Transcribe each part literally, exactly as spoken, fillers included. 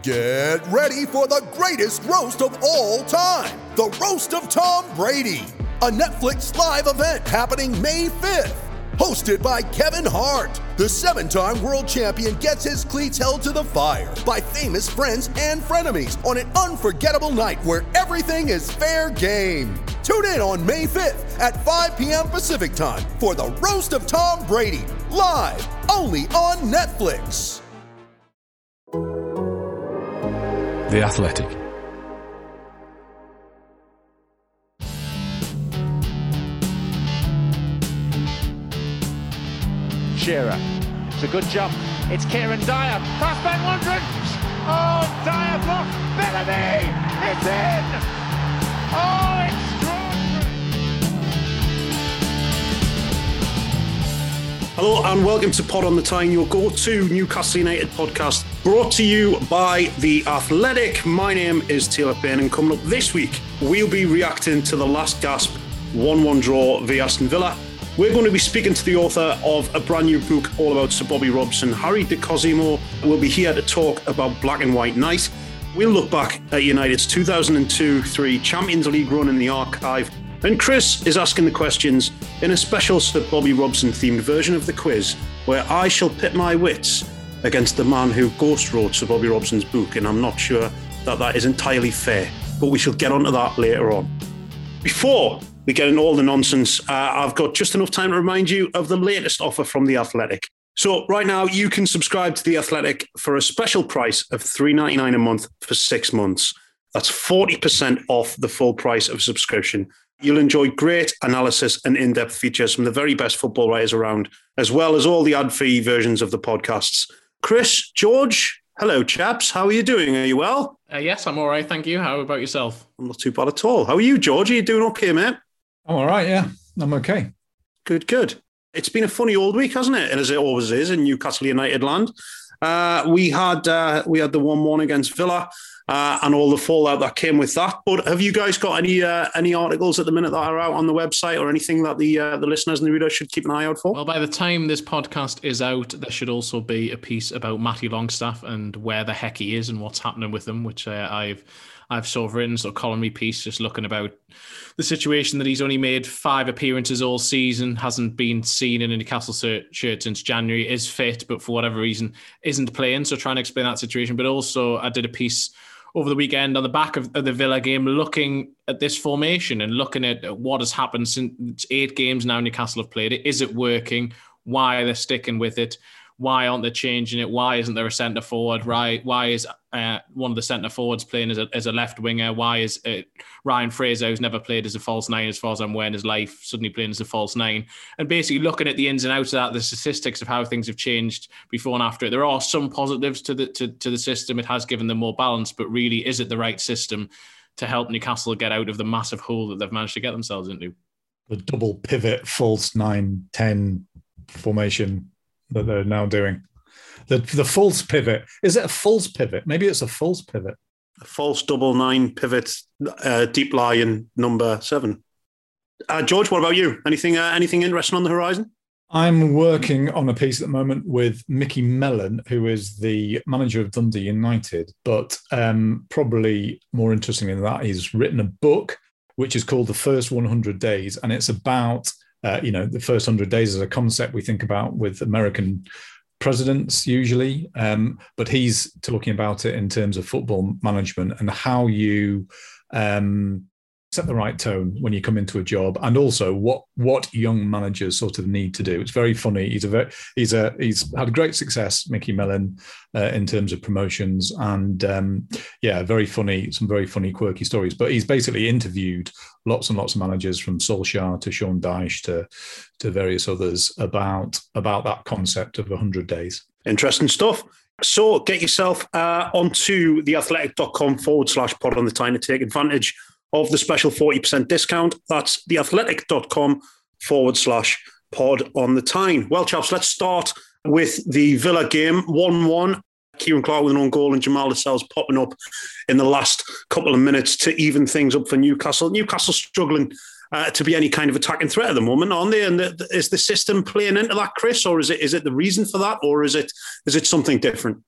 Get ready for the greatest roast of all time, the Roast of Tom Brady, a Netflix live event happening May fifth. Hosted by Kevin Hart, the seven-time world champion gets his cleats held to the fire by famous friends and frenemies on an unforgettable night where everything is fair game. Tune in on May fifth at five p.m. Pacific time for the Roast of Tom Brady, live only on Netflix. The Athletic. Shearer. It's a good jump. It's Kieran Dyer. Pass back Lundgren. Oh, Dyer blocked. Bellamy. It's in. Oh, extraordinary. Hello and welcome to Pod on the Tyne, your go-to Newcastle United podcast, brought to you by The Athletic. My name is Taylor Payne, and coming up this week, we'll be reacting to the last gasp one one draw via Aston Villa. We're going to be speaking to the author of a brand new book all about Sir Bobby Robson. Harry De Cosimo will be here to talk about Black and White Night. We'll look back at United's two thousand two three Champions League run in the archive. And Chris is asking the questions in a special Sir Bobby Robson themed version of the quiz, where I shall pit my wits against the man who ghost wrote Sir Bobby Robson's book. And I'm not sure that that is entirely fair, but we shall get onto that later on. Before we get into all the nonsense, uh, I've got just enough time to remind you of the latest offer from The Athletic. So right now you can subscribe to The Athletic for a special price of three dollars ninety-nine a month for six months. That's forty percent off the full price of subscription. You'll enjoy great analysis and in-depth features from the very best football writers around, as well as all the ad-free versions of the podcasts. Chris, George, hello chaps. How are you doing? Are you well? Uh, yes, I'm all right, thank you. How about yourself? I'm not too bad at all. How are you, George? Are you doing okay, mate? I'm all right, yeah. I'm okay. Good, good. It's been a funny old week, hasn't it? As it always is in Newcastle United land. Uh, we had uh, we had the one one against Villa uh, and all the fallout that came with that. But have you guys got any uh, any articles at the minute that are out on the website or anything that the uh, the listeners and the readers should keep an eye out for? Well, by the time this podcast is out, there should also be a piece about Matty Longstaff and where the heck he is and what's happening with him, which uh, I've I've sort of written, so column me piece, just looking about the situation that he's only made five appearances all season, hasn't been seen in a Newcastle shirt since January, is fit, but for whatever reason isn't playing. So trying to explain that situation. But also I did a piece over the weekend on the back of, of the Villa game, looking at this formation and looking at what has happened since eight games now Newcastle have played it. Is it working? Why are they sticking with it? Why aren't they changing it? Why isn't there a centre forward? Right? Why is uh, one of the centre forwards playing as a, as a left winger? Why is uh, Ryan Fraser, who's never played as a false nine as far as I'm aware in his life, suddenly playing as a false nine? And basically looking at the ins and outs of that, the statistics of how things have changed before and after it. There are some positives to the to, to the system. It has given them more balance, but really, is it the right system to help Newcastle get out of the massive hole that they've managed to get themselves into? The double pivot, false nine ten formation that they're now doing. The the false pivot. Is it a false pivot? Maybe it's a false pivot. A false double nine pivot, uh, deep lying number seven. Uh, George, what about you? Anything uh, anything interesting on the horizon? I'm working on a piece at the moment with Mickey Mellon, who is the manager of Dundee United, but um, probably more interesting than that, he's written a book which is called The First one hundred Days, and it's about Uh, you know, the first hundred days is a concept we think about with American presidents usually, um, but he's talking about it in terms of football management and how you um, set the right tone when you come into a job, and also what what young managers sort of need to do. It's very funny. He's a very, he's a he's had great success, Mickey Mellon, uh, in terms of promotions, and um, yeah, very funny. Some very funny, quirky stories. But he's basically interviewed lots and lots of managers, from Solskjaer to Sean Dyche to to various others, about about that concept of one hundred days. Interesting stuff. So get yourself uh, onto theathletic.com forward slash pod on the Tyne to take advantage of the special forty percent discount. That's theathletic.com forward slash pod on the Tyne. Well, chaps, let's start with the Villa game. one one. Kieran Clark with an own goal and Jamal Lascelles popping up in the last couple of minutes to even things up for Newcastle. Newcastle struggling uh, to be any kind of attacking threat at the moment, aren't they? And the, the, is the system playing into that, Chris, or is it is it the reason for that, or is it is it something different?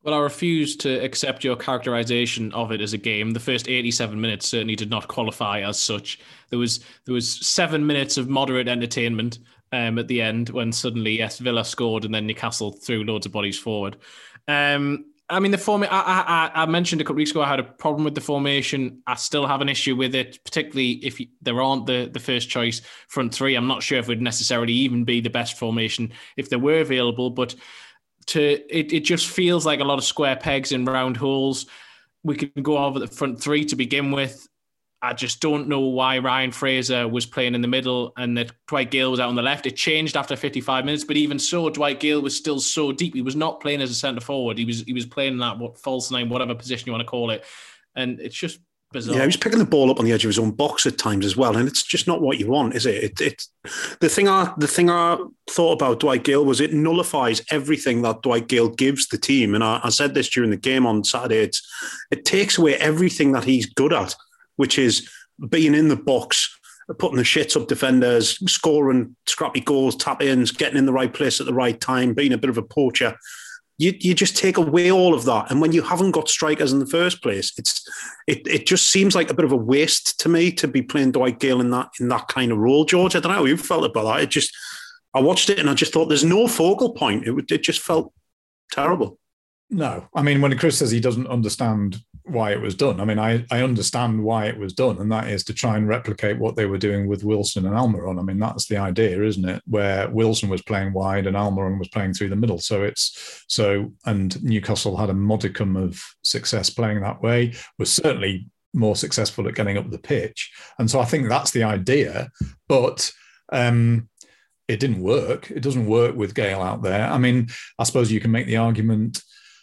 Well, I refuse to accept your characterization of it as a game. The first eighty-seven minutes certainly did not qualify as such. There was there was seven minutes of moderate entertainment um, at the end when suddenly, yes, Villa scored and then Newcastle threw loads of bodies forward. Um, I mean, the form. I, I, I mentioned a couple weeks ago I had a problem with the formation. I still have an issue with it, particularly if there aren't the, the first choice front three. I'm not sure if it would necessarily even be the best formation if they were available, but to it, it just feels like a lot of square pegs in round holes. We can go over the front three to begin with. I just don't know why Ryan Fraser was playing in the middle and that Dwight Gale was out on the left. It changed after fifty-five minutes, but even so, Dwight Gale was still so deep. He was not playing as a centre forward. He was he was playing that what false nine, whatever position you want to call it, and it's just bizarre. Yeah, he was picking the ball up on the edge of his own box at times as well, and it's just not what you want, is it? It, it the thing I the thing I thought about Dwight Gale was it nullifies everything that Dwight Gale gives the team, and I, I said this during the game on Saturday. It's it takes away everything that he's good at, which is being in the box, putting the shits up defenders, scoring scrappy goals, tap-ins, getting in the right place at the right time, being a bit of a poacher. You you just take away all of that. And when you haven't got strikers in the first place, it's it it just seems like a bit of a waste to me to be playing Dwight Gale in that in that kind of role, George. I don't know how you felt about that. It just, I watched it and I just thought there's no focal point. It, it just felt terrible. No, I mean, when Chris says he doesn't understand why it was done, I mean, I, I understand why it was done, and that is to try and replicate what they were doing with Wilson and Almiron. I mean, that's the idea, isn't it? Where Wilson was playing wide and Almiron was playing through the middle. So it's so, and Newcastle had a modicum of success playing that way, was certainly more successful at getting up the pitch. And so I think that's the idea, but um, it didn't work. It doesn't work with Gale out there. I mean, I suppose you can make the argument,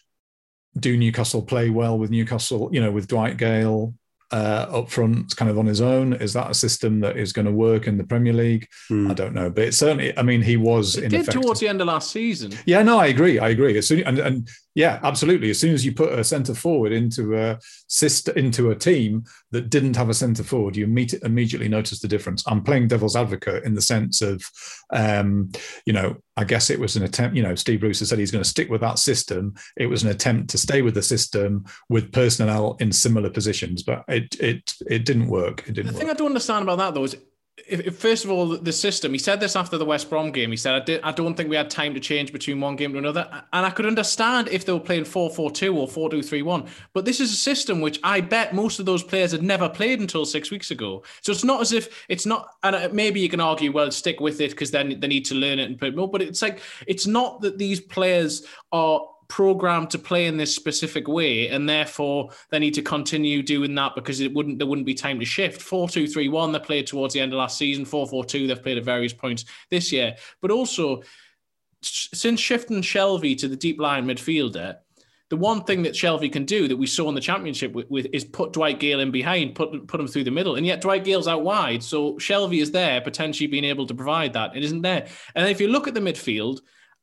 do Newcastle play well with Newcastle, you know, with Dwight Gale uh, up front, kind of on his own? Is that a system that is going to work in the Premier League? Mm. I don't know. But it certainly, I mean, he was it did towards the end of last season. Yeah, no, I agree. I agree. As soon, and, and yeah, absolutely. As soon as you put a centre forward into a system, into a team that didn't have a centre forward, you meet, immediately notice the difference. I'm playing devil's advocate in the sense of, um, you know, I guess it was an attempt, you know, Steve Bruce has said he's going to stick with that system. It was an attempt to stay with the system with personnel in similar positions, but it it it didn't work. It didn't The work. thing I don't understand about that, though, is if, if first of all, the system, he said this after the West Brom game. He said, I, did, I don't think we had time to change between one game to another. And I could understand if they were playing four four two or four two three one. But this is a system which I bet most of those players had never played until six weeks ago. So it's not as if it's not, and maybe you can argue, well, stick with it because then they need to learn it and put more. But it's like, it's not that these players are programmed to play in this specific way and therefore they need to continue doing that because it wouldn't there wouldn't be time to shift. four two three one they played towards the end of last season, four four two they've played at various points this year. But also, since shifting Shelvey to the deep line midfielder, the one thing that Shelvey can do that we saw in the Championship with, with is put Dwight Gale in behind, put put him through the middle, and yet Dwight Gale's out wide, so Shelvey is there potentially being able to provide that. It isn't there. And if you look at the midfield,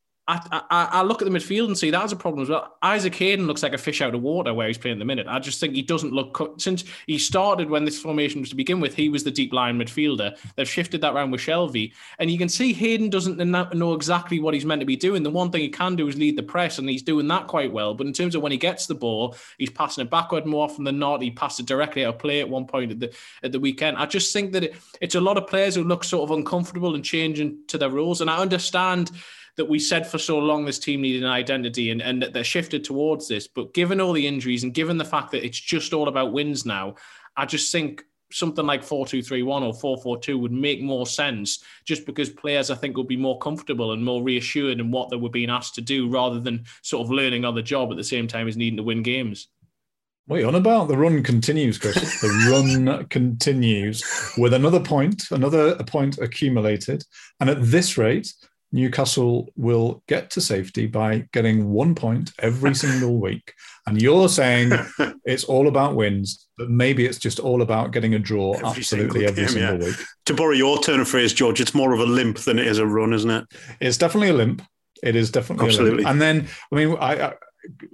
I, I, I look at the midfield and see that's a problem as well. Isaac Hayden looks like a fish out of water where he's playing at the minute. I just think he doesn't look... Since he started when this formation was to begin with, he was the deep line midfielder. They've shifted that around with Shelvey. And you can see Hayden doesn't know exactly what he's meant to be doing. The one thing he can do is lead the press, and he's doing that quite well. But in terms of when he gets the ball, he's passing it backward more often than not. He passed it directly out of play at one point at the at the weekend. I just think that it, it's a lot of players who look sort of uncomfortable and changing to their roles. And I understand that we said for so long this team needed an identity and, and that they're shifted towards this. But given all the injuries and given the fact that it's just all about wins now, I just think something like four two three one or four four two would make more sense just because players, I think, would be more comfortable and more reassured in what they were being asked to do rather than sort of learning on the job at the same time as needing to win games. What are you on about? The run continues, Chris. The run continues with another point, another point accumulated. And at this rate, Newcastle will get to safety by getting one point every single week. And you're saying it's all about wins, but maybe it's just all about getting a draw every absolutely single every game, single yeah. week. To borrow your turn of phrase, George, it's more of a limp than it is a run, isn't it? It's definitely a limp. It is definitely absolutely. a limp. And then, I mean, I, I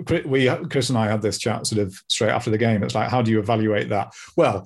we Chris and I had this chat sort of straight after the game. It's like, how do you evaluate that? Well,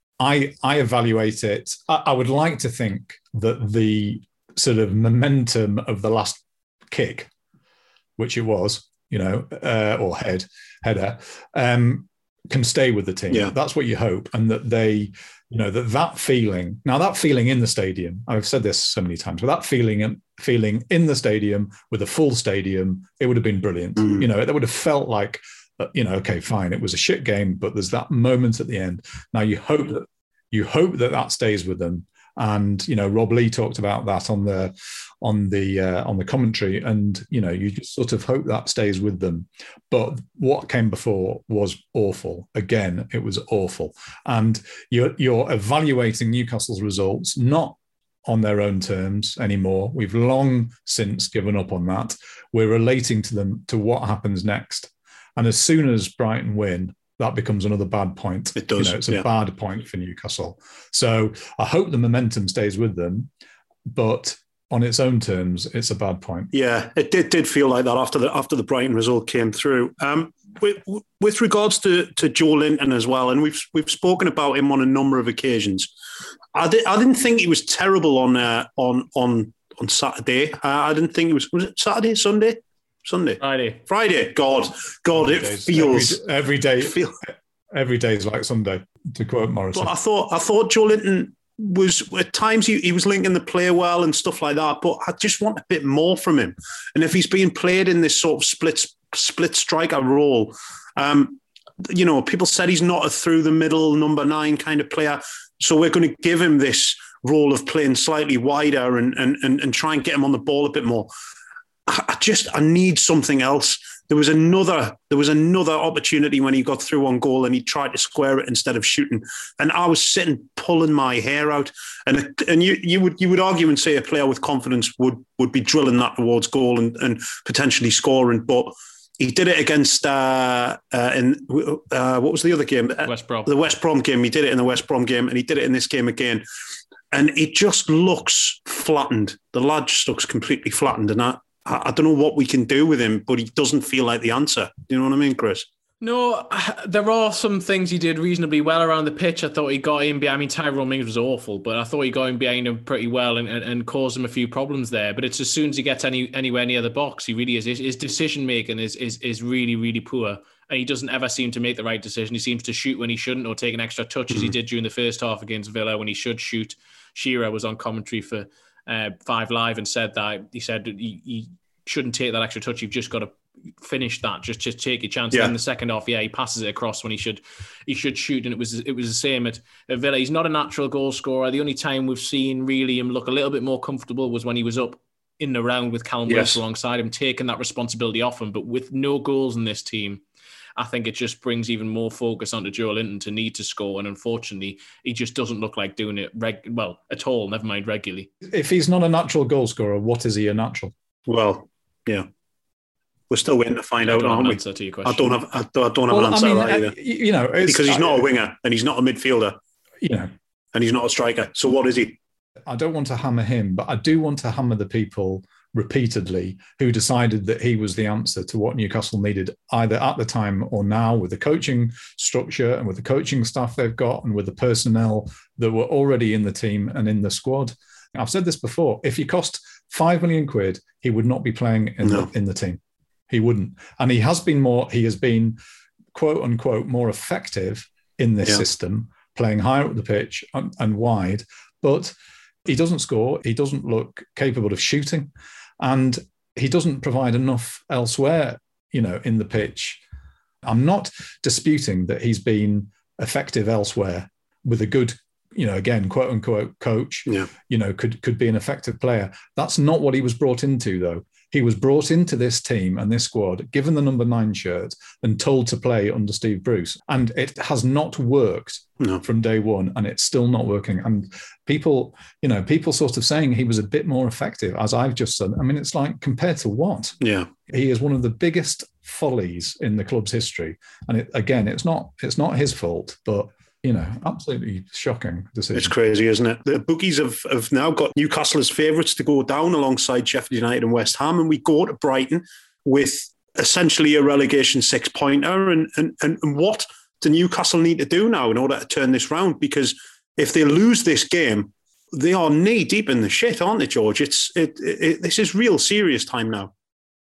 I I evaluate it. I, I would like to think that the sort of momentum of the last kick, which it was, you know, uh, or head header, um, can stay with the team. Yeah. That's what you hope, and that they, you know, that that feeling. Now, that feeling in the stadium, I've said this so many times, but that feeling, feeling in the stadium with a full stadium, it would have been brilliant. Mm. You know, it would have felt like, you know, okay, fine, it was a shit game, but there's that moment at the end. Now you hope that you hope that that stays with them. And, you know, Rob Lee talked about that on the on the uh, on the commentary, and, you know, you just sort of hope that stays with them. But what came before was awful. Again, it was awful. And you're you're evaluating Newcastle's results not on their own terms anymore. We've long since given up on that. We're relating to them to what happens next. And as soon as Brighton win, that becomes another bad point. It does. You know, it's a yeah. bad point for Newcastle. So I hope the momentum stays with them, but on its own terms, it's a bad point. Yeah, it did did feel like that after the after the Brighton result came through. Um, with, with regards to to Joelinton as well, and we've we've spoken about him on a number of occasions. I did, I didn't think he was terrible on uh, on on on Saturday. Uh, I didn't think it was was it Saturday, Sunday. Sunday, Friday, Friday. God, God, it feels every, every day. Feel, every day is like Sunday, to quote Morrison. But I thought, I thought Joelinton was at times he, he was linking the play well and stuff like that. But I just want a bit more from him. And if he's being played in this sort of split split striker role, um, you know, people said he's not a through the middle number nine kind of player. So we're going to give him this role of playing slightly wider and and and, and try and get him on the ball a bit more. I just, I need something else. There was another, there was another opportunity when he got through on goal and he tried to square it instead of shooting. And I was sitting pulling my hair out. And and you you would you would argue and say a player with confidence would would be drilling that towards goal and, and potentially scoring. But he did it against uh, uh, in uh, what was the other game? West Brom. The West Brom game. He did it in the West Brom game, and he did it in this game again. And it just looks flattened. The lad just looks completely flattened, and I. I don't know what we can do with him, but he doesn't feel like the answer. Do you know what I mean, Chris? No, there are some things he did reasonably well around the pitch. I thought he got in behind. I mean, Tyrone Mings was awful, but I thought he got in behind him pretty well and, and, and caused him a few problems there. But it's as soon as he gets any anywhere near the box, he really is. His, his decision making is, is is really, really poor. And he doesn't ever seem to make the right decision. He seems to shoot when he shouldn't or take an extra touch, mm-hmm. as he did during the first half against Villa when he should shoot. Shearer was on commentary for uh, Five Live and said that. He said he, he shouldn't take that extra touch. You've just got to finish that. Just just take your chance. Yeah. In the second half, yeah, he passes it across when he should he should shoot, and it was it was the same at, at Villa. He's not a natural goal scorer. The only time we've seen really him look a little bit more comfortable was when he was up in the round with Callum Wilson yes. alongside him, taking that responsibility off him. But with no goals in this team, I think it just brings even more focus onto Joelinton to need to score. And unfortunately, he just doesn't look like doing it reg- well at all, never mind regularly. If he's not a natural goal scorer, what is he a natural? Well, yeah. We're still waiting to find I out, don't aren't have an we? answer to your question. I don't have, I don't, I don't have well, an answer I mean, to that either. Uh, you know, because he's not I, a winger and he's not a midfielder. You know. And he's not a striker. So what is he? I don't want to hammer him, but I do want to hammer the people repeatedly who decided that he was the answer to what Newcastle needed, either at the time or now, with the coaching structure and with the coaching staff they've got and with the personnel that were already in the team and in the squad. I've said this before. If he cost five million quid, he would not be playing in, no. the, in the team. He wouldn't. And he has been more, he has been, quote unquote, more effective in this yeah. system, playing higher up the pitch and, and wide. But he doesn't score. He doesn't look capable of shooting. And he doesn't provide enough elsewhere, you know, in the pitch. I'm not disputing that he's been effective elsewhere with a good, you know, again, quote unquote coach, yeah. you know, could, could be an effective player. That's not what he was brought into, though. He was brought into this team and this squad, given the number nine shirt and told to play under Steve Bruce. And it has not worked no. from day one, and it's still not working. And people, you know, people sort of saying he was a bit more effective, as I've just said. I mean, it's like, compared to what? Yeah. He is one of the biggest follies in the club's history. And it, again, it's not, it's not his fault, but you know, absolutely shocking decision. It's crazy, isn't it? The bookies have, have now got Newcastle as favourites to go down alongside Sheffield United and West Ham, and we go to Brighton with essentially a relegation six-pointer. And, and, and what do Newcastle need to do now in order to turn this round? Because if they lose this game, they are knee-deep in the shit, aren't they, George? It's it, it, this is real serious time now.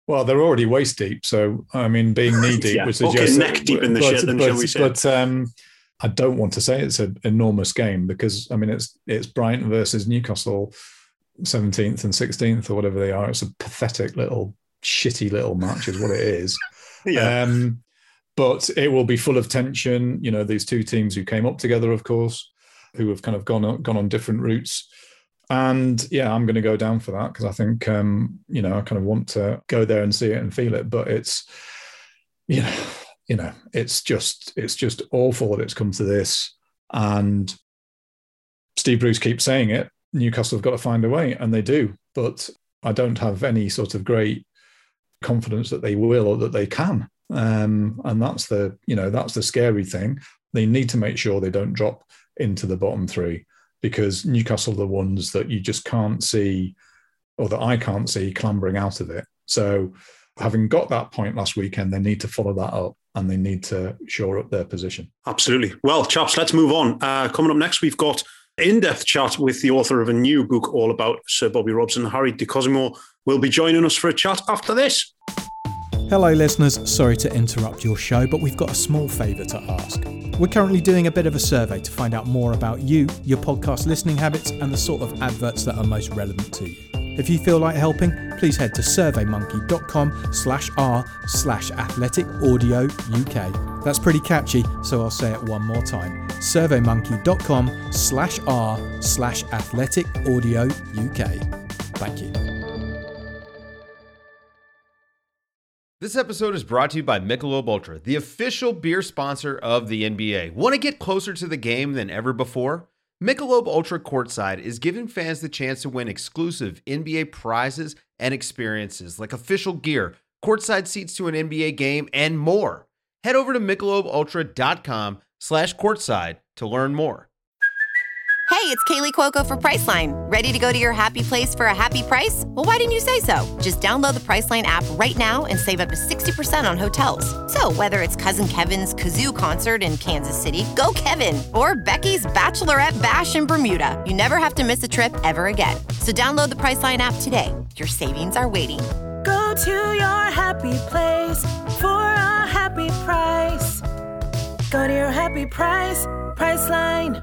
Well, they're already waist deep, so I mean, being knee deep yeah. would suggest okay, neck deep in the but, shit. Then but, shall we say? But um, I don't want to say it's an enormous game because I mean, it's it's Brighton versus Newcastle, seventeenth and sixteenth or whatever they are. It's a pathetic little, shitty little match, is what it is. yeah. Um, but it will be full of tension. You know, these two teams who came up together, of course, who have kind of gone on, gone on different routes. And yeah, I'm going to go down for that because I think, um, you know, I kind of want to go there and see it and feel it. But it's, you know, you know, it's just, it's just awful that it's come to this. And Steve Bruce keeps saying it. Newcastle have got to find a way, and they do. But I don't have any sort of great confidence that they will or that they can. Um, and that's the, you know, that's the scary thing. They need to make sure they don't drop into the bottom three, because Newcastle are the ones that you just can't see, or that I can't see clambering out of it. So having got that point last weekend, they need to follow that up and they need to shore up their position. Absolutely. Well, chaps, let's move on. Uh, coming up next, we've got in-depth chat with the author of a new book all about Sir Bobby Robson. Harry De Cosimo will be joining us for a chat after this. Hello listeners, sorry to interrupt your show, but we've got a small favour to ask. We're currently doing a bit of a survey to find out more about you, your podcast listening habits, and the sort of adverts that are most relevant to you. If you feel like helping, please head to surveymonkey.com slash r slash athletic audio UK. That's pretty catchy, so I'll say it one more time. surveymonkey.com slash r slash athletic audio UK. Thank you. This episode is brought to you by Michelob Ultra, the official beer sponsor of the N B A. Want to get closer to the game than ever before? Michelob Ultra Courtside is giving fans the chance to win exclusive N B A prizes and experiences like official gear, courtside seats to an N B A game, and more. Head over to michelobultra.com slash courtside to learn more. Hey, it's Kaylee Cuoco for Priceline. Ready to go to your happy place for a happy price? Well, why didn't you say so? Just download the Priceline app right now and save up to sixty percent on hotels. So whether it's Cousin Kevin's Kazoo Concert in Kansas City, go Kevin, or Becky's Bachelorette Bash in Bermuda, you never have to miss a trip ever again. So download the Priceline app today. Your savings are waiting. Go to your happy place for a happy price. Go to your happy price, Priceline.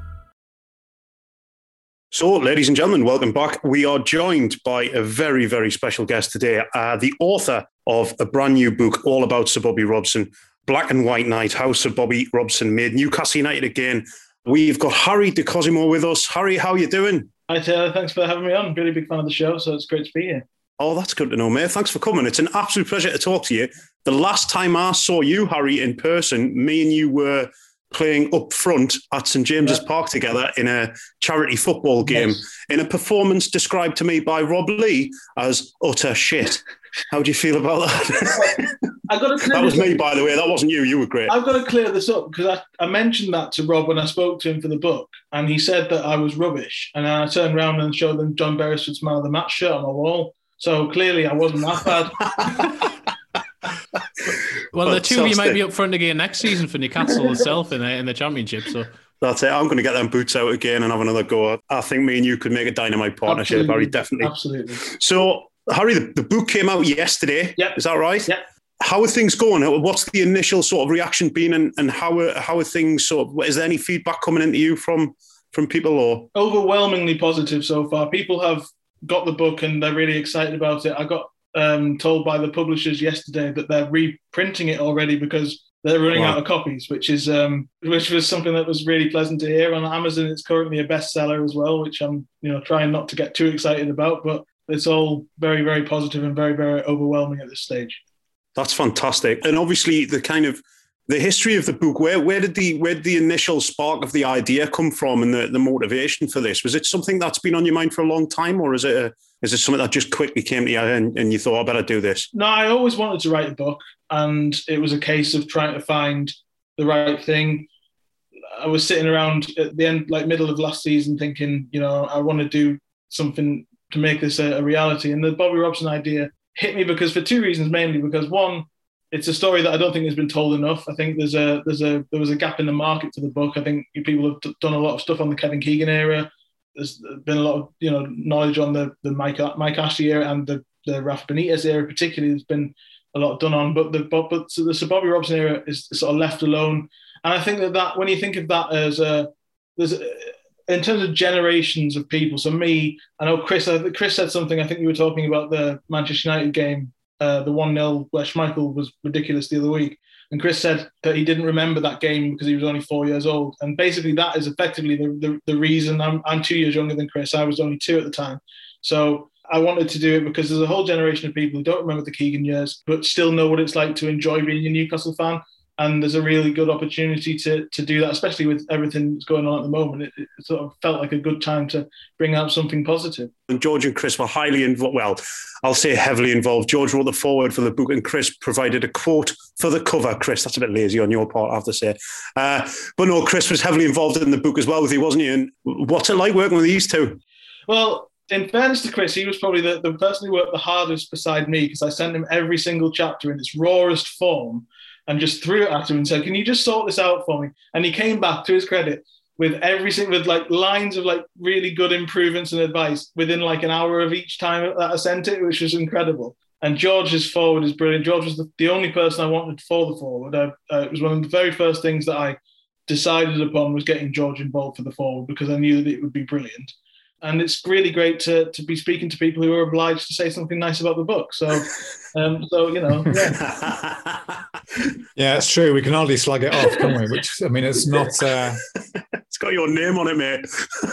So, ladies and gentlemen, welcome back. We are joined by a very, very special guest today, uh, the author of a brand new book all about Sir Bobby Robson, Black and White Night, How Sir Bobby Robson Made Newcastle United Again. We've got Harry De Cosimo with us. Harry, how are you doing? Hi, Taylor. Thanks for having me on. Really big fan of the show, so it's great to be here. Oh, that's good to know, mate. Thanks for coming. It's an absolute pleasure to talk to you. The last time I saw you, Harry, in person, me and you were playing up front at St James's yeah. Park together in a charity football game, yes. in a performance described to me by Rob Lee as utter shit. How do you feel about that? I got to that was me, by the way. That wasn't you. You were great. I've got to clear this up because I, I mentioned that to Rob when I spoke to him for the book, and he said that I was rubbish. And then I turned around and showed them John Beresford's Man of the Match shirt on my wall. So clearly I wasn't that bad. Well, the two of you might be up front again next season for Newcastle itself in the, in the Championship. So that's it. I'm going to get them boots out again and have another go. I think me and you could make a dynamite partnership, Absolutely. Harry, definitely. Absolutely. So, Harry, the, the book came out yesterday. Yep. Is that right? Yeah. How are things going? What's the initial sort of reaction been, and, and how are how are things? Sort of, is there any feedback coming into you from from people, or overwhelmingly positive so far? People have got the book and they're really excited about it. I got Um, told by the publishers yesterday that they're reprinting it already because they're running wow. out of copies, which is um, which was something that was really pleasant to hear. On Amazon, it's currently a bestseller as well, which I'm you know trying not to get too excited about, but it's all very, very positive and very, very overwhelming at this stage. That's fantastic, and obviously the kind of the history of the book. Where where did the where did the initial spark of the idea come from, and the, the motivation for this? Was it something that's been on your mind for a long time, or is it a Is it something that just quickly came to you and, and you thought, I better do this? No, I always wanted to write a book, and it was a case of trying to find the right thing. I was sitting around at the end, like middle of last season, thinking, you know, I want to do something to make this a, a reality. And the Bobby Robson idea hit me because for two reasons, mainly because one, it's a story that I don't think has been told enough. I think there's a there's a there was a gap in the market for the book. I think people have t- done a lot of stuff on the Kevin Keegan era. There's been a lot of you know knowledge on the the Mike Mike Ashley era and the the Rafa Benitez era particularly, there's been a lot done on, but the but, but so the Sir Bobby Robson era is sort of left alone. And I think that, that when you think of that as a, there's a, in terms of generations of people, so me, I know Chris, Chris said something, I think you were talking about the Manchester United game, uh, the one nil where Schmeichel was ridiculous the other week. And Chris said that he didn't remember that game because he was only four years old. And basically that is effectively the, the, the reason. I'm, I'm two years younger than Chris. I was only two at the time. So I wanted to do it because there's a whole generation of people who don't remember the Keegan years, but still know what it's like to enjoy being a Newcastle fan. And there's a really good opportunity to to do that, especially with everything that's going on at the moment. It, it sort of felt like a good time to bring out something positive. And George and Chris were highly involved. Well, I'll say heavily involved. George wrote the foreword for the book, and Chris provided a quote for the cover. Chris, that's a bit lazy on your part, I have to say. Uh, but no, Chris was heavily involved in the book as well with you, wasn't he? And what's it like working with these two? Well, in fairness to Chris, he was probably the, the person who worked the hardest beside me, because I sent him every single chapter in its rawest form and just threw it at him and said, can you just sort this out for me? And he came back, to his credit, with every single, with like lines of like really good improvements and advice within like an hour of each time that I sent it, which was incredible. And George's forward is brilliant. George was the, the only person I wanted for the forward. I, uh, it was one of the very first things that I decided upon was getting George involved for the forward, because I knew that it would be brilliant. And it's really great to to be speaking to people who are obliged to say something nice about the book. So, um, so you know, yeah. Yeah, it's true. We can hardly slag it off, can we? Which, I mean, it's not... Uh... It's got your name on it, mate.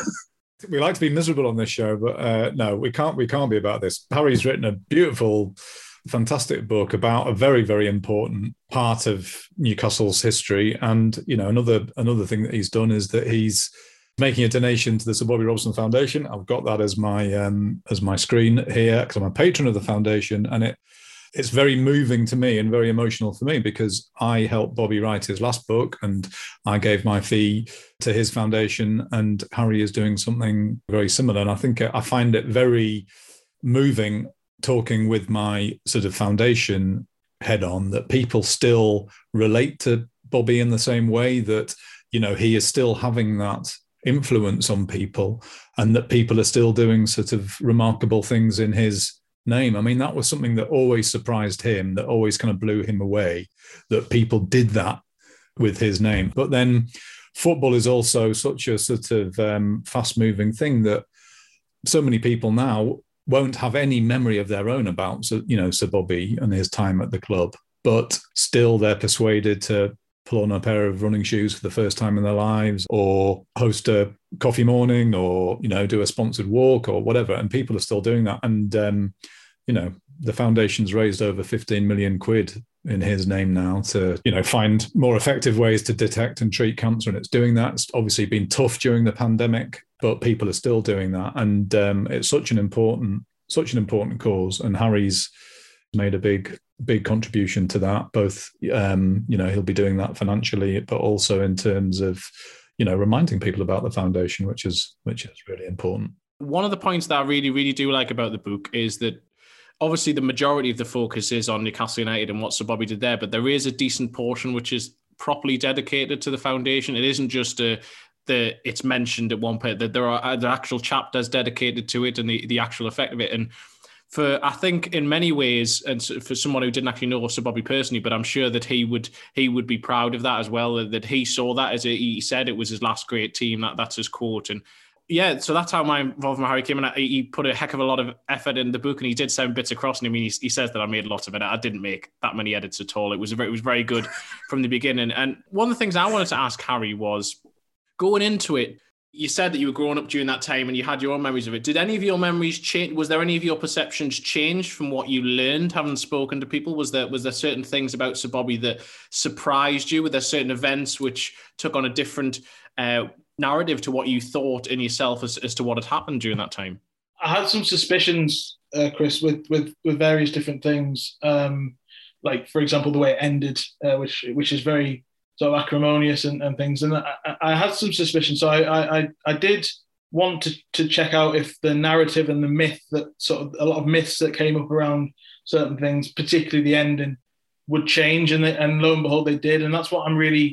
We like to be miserable on this show, but uh, no, we can't We can't be about this. Harry's written a beautiful, fantastic book about a very, very important part of Newcastle's history. And, you know, another another thing that he's done is that he's making a donation to the Sir Bobby Robson Foundation. I've got that as my um, as my screen here because I'm a patron of the foundation, and it it's very moving to me and very emotional for me because I helped Bobby write his last book and I gave my fee to his foundation, and Harry is doing something very similar. And I think I find it very moving talking with my sort of foundation head on that people still relate to Bobby in the same way, that, you know, he is still having that influence on people and that people are still doing sort of remarkable things in his name. I mean, that was something that always surprised him, that always kind of blew him away, that people did that with his name. But then football is also such a sort of um, fast-moving thing that so many people now won't have any memory of their own about, you know, Sir Bobby and his time at the club, but still they're persuaded to pull on a pair of running shoes for the first time in their lives, or host a coffee morning, or, you know, do a sponsored walk or whatever. And people are still doing that. And, um, you know, the foundation's raised over fifteen million quid in his name now to, you know, find more effective ways to detect and treat cancer. And it's doing that. It's obviously been tough during the pandemic, but people are still doing that. And um, it's such an important, such an important cause. And Harry's made a big, big contribution to that, both, um, you know, he'll be doing that financially, but also in terms of, you know, reminding people about the foundation, which is, which is really important. One of the points that I really, really do like about the book is that obviously the majority of the focus is on Newcastle United and what Sir Bobby did there, but there is a decent portion which is properly dedicated to the foundation. It isn't just a, the it's mentioned at one point, that there are the actual chapters dedicated to it and the, the actual effect of it. And for, I think in many ways, and for someone who didn't actually know Sir Bobby personally, but I'm sure that he would he would be proud of that as well, that he saw that as a, he said it was his last great team. That that's his quote. And yeah, so that's how my involvement with Harry came in. He put a heck of a lot of effort in the book, and he did send bits across. And I mean, he, he says that I made lots of it. I didn't make that many edits at all. It was a very, it was very good from the beginning. And one of the things I wanted to ask Harry was, going into it, you said that you were growing up during that time and you had your own memories of it. Did any of your memories change? Was there any of your perceptions changed from what you learned having spoken to people? Was there was there certain things about Sir Bobby that surprised you? Were there certain events which took on a different uh, narrative to what you thought in yourself as, as to what had happened during that time? I had some suspicions, uh, Chris, with, with with various different things. Um, like, for example, the way it ended, uh, which which is very sort of acrimonious and, and things. And I, I had some suspicions. So I, I, I did want to, to check out if the narrative and the myth that sort of a lot of myths that came up around certain things, particularly the ending, would change. And, they, and lo and behold, they did. And that's what I'm really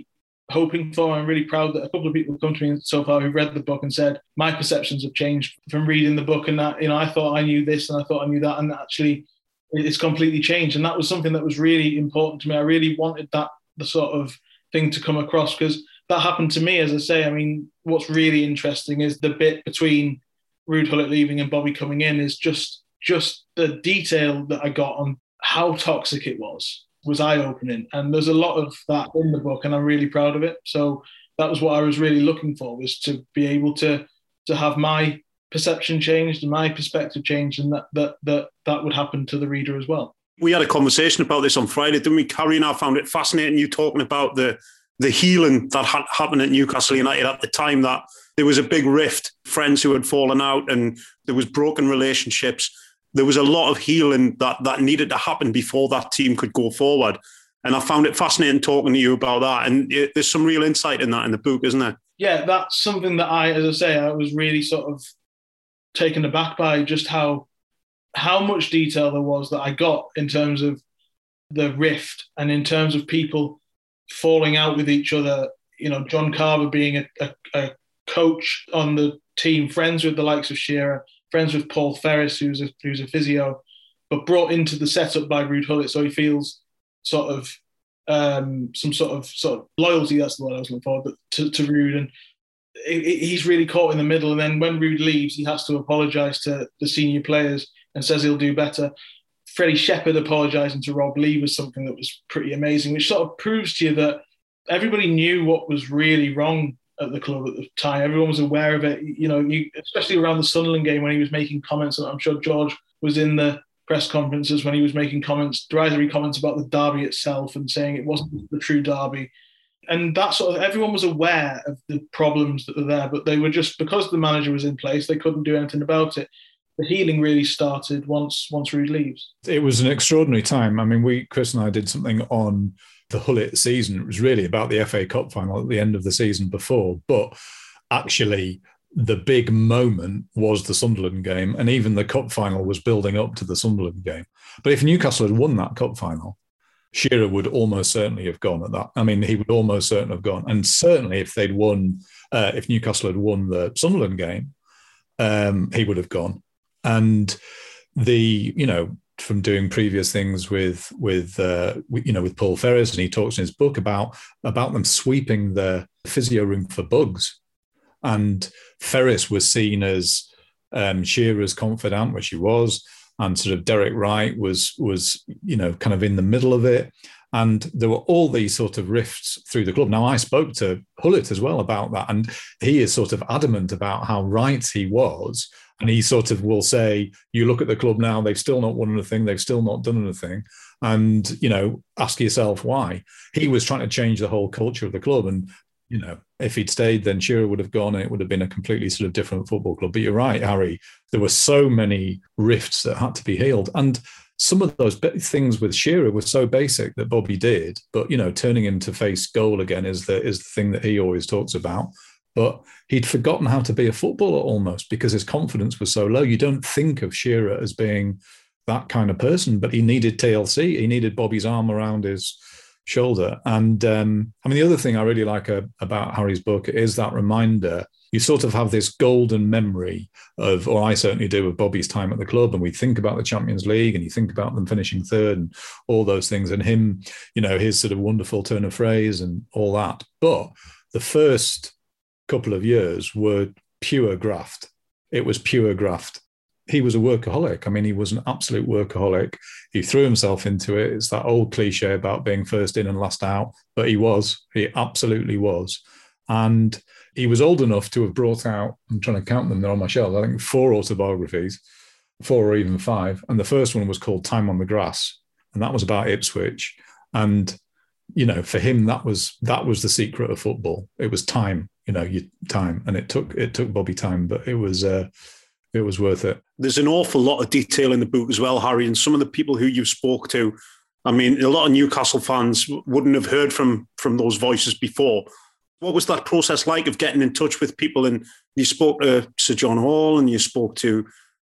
hoping for. I'm really proud that a couple of people have come to me so far who've read the book and said my perceptions have changed from reading the book, and that, you know, I thought I knew this and I thought I knew that, and actually it's completely changed. And that was something that was really important to me. I really wanted that the sort of thing to come across, because that happened to me, as I say. I mean, what's really interesting is the bit between Ruud Gullit leaving and Bobby coming in is just just the detail that I got on how toxic it was. was eye-opening, and there's a lot of that in the book, and I'm really proud of it. So that was what I was really looking for, was to be able to to have my perception changed and my perspective changed, and that that that that would happen to the reader as well. We had a conversation about this on Friday, didn't we, Carrie? And I found it fascinating, you talking about the the healing that had happened at Newcastle United at the time, that there was a big rift, friends who had fallen out, and there was broken relationships. There was a lot of healing that, that needed to happen before that team could go forward. And I found it fascinating talking to you about that. And it, there's some real insight in that in the book, isn't there? Yeah, that's something that I, as I say, I was really sort of taken aback by, just how how much detail there was that I got in terms of the rift and in terms of people falling out with each other. You know, John Carver being a, a, a coach on the team, friends with the likes of Shearer, friends with Paul Ferris, who's a who's a physio, but brought into the setup by Ruud Gullit, so he feels sort of um, some sort of sort of loyalty. That's the word I was looking for, but to, to Ruud, and it, it, he's really caught in the middle. And then when Ruud leaves, he has to apologise to the senior players and says he'll do better. Freddie Shepherd apologising to Rob Lee was something that was pretty amazing, which sort of proves to you that everybody knew what was really wrong at the club at the time. Everyone was aware of it, you know, you, especially around the Sunderland game when he was making comments. And I'm sure George was in the press conferences when he was making comments, derisory comments about the derby itself and saying it wasn't the true derby. And that sort of, everyone was aware of the problems that were there, but they were just, because the manager was in place, they couldn't do anything about it. The healing really started once once Ruud leaves. It was an extraordinary time. I mean, we, Chris and I did something on the Gullit season. It was really about the F A Cup final at the end of the season before, but actually the big moment was the Sunderland game, and even the cup final was building up to the Sunderland game. But if Newcastle had won that cup final, Shearer would almost certainly have gone at that. I mean, he would almost certainly have gone. And certainly if they'd won, uh, if Newcastle had won the Sunderland game, um, he would have gone. And the, you know, from doing previous things with, with uh, you know, with Paul Ferris, and he talks in his book about, about them sweeping the physio room for bugs. And Ferris was seen as um, Shearer's confidant, which he was, and sort of Derek Wright was, was, you know, kind of in the middle of it. And there were all these sort of rifts through the club. Now, I spoke to Gullit as well about that, and he is sort of adamant about how right he was. And he sort of will say, you look at the club now, they've still not won anything, they've still not done anything. And, you know, ask yourself why. He was trying to change the whole culture of the club. And, you know, if he'd stayed, then Shearer would have gone and it would have been a completely sort of different football club. But you're right, Harry, there were so many rifts that had to be healed. And some of those things with Shearer were so basic that Bobby did. But, you know, turning him to face goal again is the, is the thing that he always talks about. But he'd forgotten how to be a footballer almost because his confidence was so low. You don't think of Shearer as being that kind of person, but he needed T L C. He needed Bobby's arm around his shoulder. And um, I mean, the other thing I really like uh, about Harry's book is that reminder. You sort of have this golden memory of, or I certainly do, of Bobby's time at the club. And we think about the Champions League and you think about them finishing third and all those things and him, you know, his sort of wonderful turn of phrase and all that. But the first couple of years were pure graft. It was pure graft. He was a workaholic. I mean, he was an absolute workaholic. He threw himself into it. It's that old cliche about being first in and last out, but he was. He absolutely was. And he was old enough to have brought out, I'm trying to count them, they're on my shelf, I think four autobiographies, four or even five. And the first one was called Time on the Grass. And that was about Ipswich. And, you know, for him, that was that was the secret of football. It was time. You know, you, time, and it took it took Bobby time, but it was uh, it was worth it. There's an awful lot of detail in the book as well, Harry, and some of the people who you spoke to. I mean, a lot of Newcastle fans wouldn't have heard from from those voices before. What was that process like of getting in touch with people? And you spoke to Sir John Hall, and you spoke to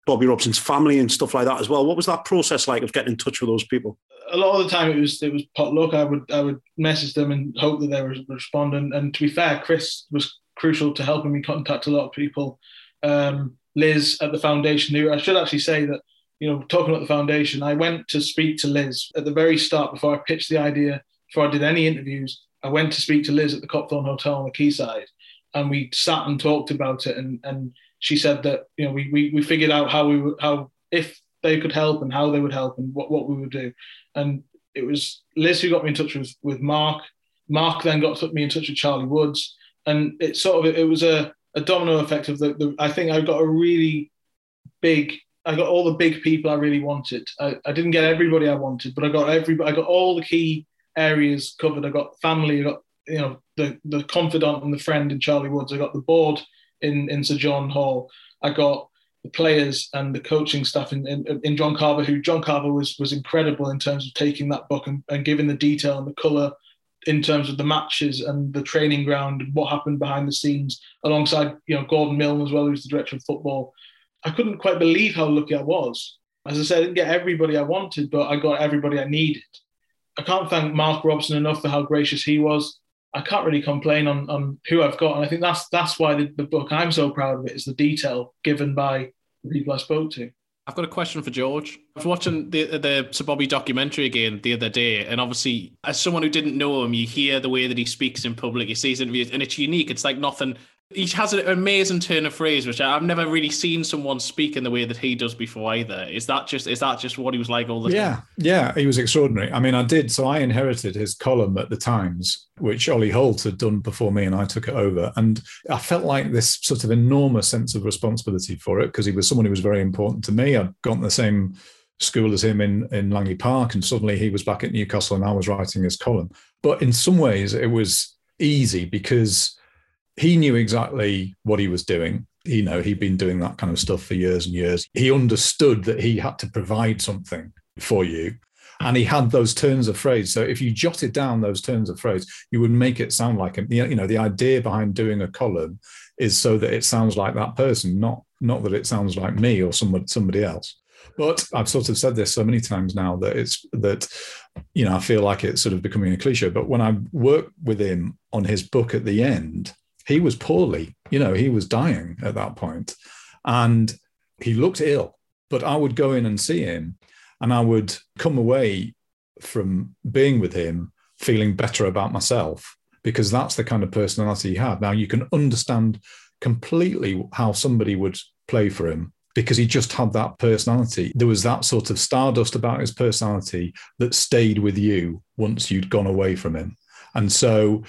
Bobby Robson's family and stuff like that as well. What was that process like of getting in touch with those people? A lot of the time it was it was potluck. I would I would message them and hope that they would respond. And, and to be fair, Chris was crucial to helping me contact a lot of people. Um, Liz at the foundation, who I should actually say that, you know, talking about the foundation, I went to speak to Liz at the very start before I pitched the idea, before I did any interviews. I went to speak to Liz at the Copthorne Hotel on the Quayside, and we sat and talked about it. And, and she said that, you know, we, we, we figured out how we would, how, if they could help and how they would help and what, what we would do. And it was Liz who got me in touch with, with Mark. Mark then got me in touch with Charlie Woods. And it sort of, it was a, a domino effect of the, the, I think I got a really big, I got all the big people I really wanted. I, I didn't get everybody I wanted, but I got everybody, I got all the key areas covered. I got family, I got, you know, the, the confidant and the friend in Charlie Woods. I got the board in, in Sir John Hall. I got the players and the coaching staff in, in, in John Carver, who John Carver was was incredible in terms of taking that book and, and giving the detail and the colour in terms of the matches and the training ground and what happened behind the scenes, alongside, you know, Gordon Milne as well, who's the director of football. I couldn't quite believe how lucky I was. As I said, I didn't get everybody I wanted, but I got everybody I needed. I can't thank Mark Robson enough for how gracious he was. I can't really complain on, on who I've got. And I think that's that's why the, the book, I'm so proud of it, is the detail given by the people I spoke to. I've got a question for George. I was watching the the Sir Bobby documentary again the other day, and obviously, as someone who didn't know him, you hear the way that he speaks in public, you see his interviews, and it's unique. It's like nothing. He has an amazing turn of phrase, which I've never really seen someone speak in the way that he does before either. Is that just is that just what he was like all the yeah, time? Yeah, he was extraordinary. I mean, I did. So I inherited his column at the Times, which Ollie Holt had done before me, and I took it over. And I felt like this sort of enormous sense of responsibility for it, because he was someone who was very important to me. I'd gone to the same school as him in, in Langley Park, and suddenly he was back at Newcastle and I was writing his column. But in some ways, it was easy because he knew exactly what he was doing. You know, he'd been doing that kind of stuff for years and years. He understood that he had to provide something for you. And he had those turns of phrase. So if you jotted down those turns of phrase, you would make it sound like him. You know, the idea behind doing a column is so that it sounds like that person, not, not that it sounds like me or somebody, somebody else. But I've sort of said this so many times now that it's that, you know, I feel like it's sort of becoming a cliche. But when I worked with him on his book at the end, he was poorly, you know, he was dying at that point, and he looked ill. But I would go in and see him, and I would come away from being with him feeling better about myself, because that's the kind of personality he had. Now, you can understand completely how somebody would play for him, because he just had that personality. There was that sort of stardust about his personality that stayed with you once you'd gone away from him. And so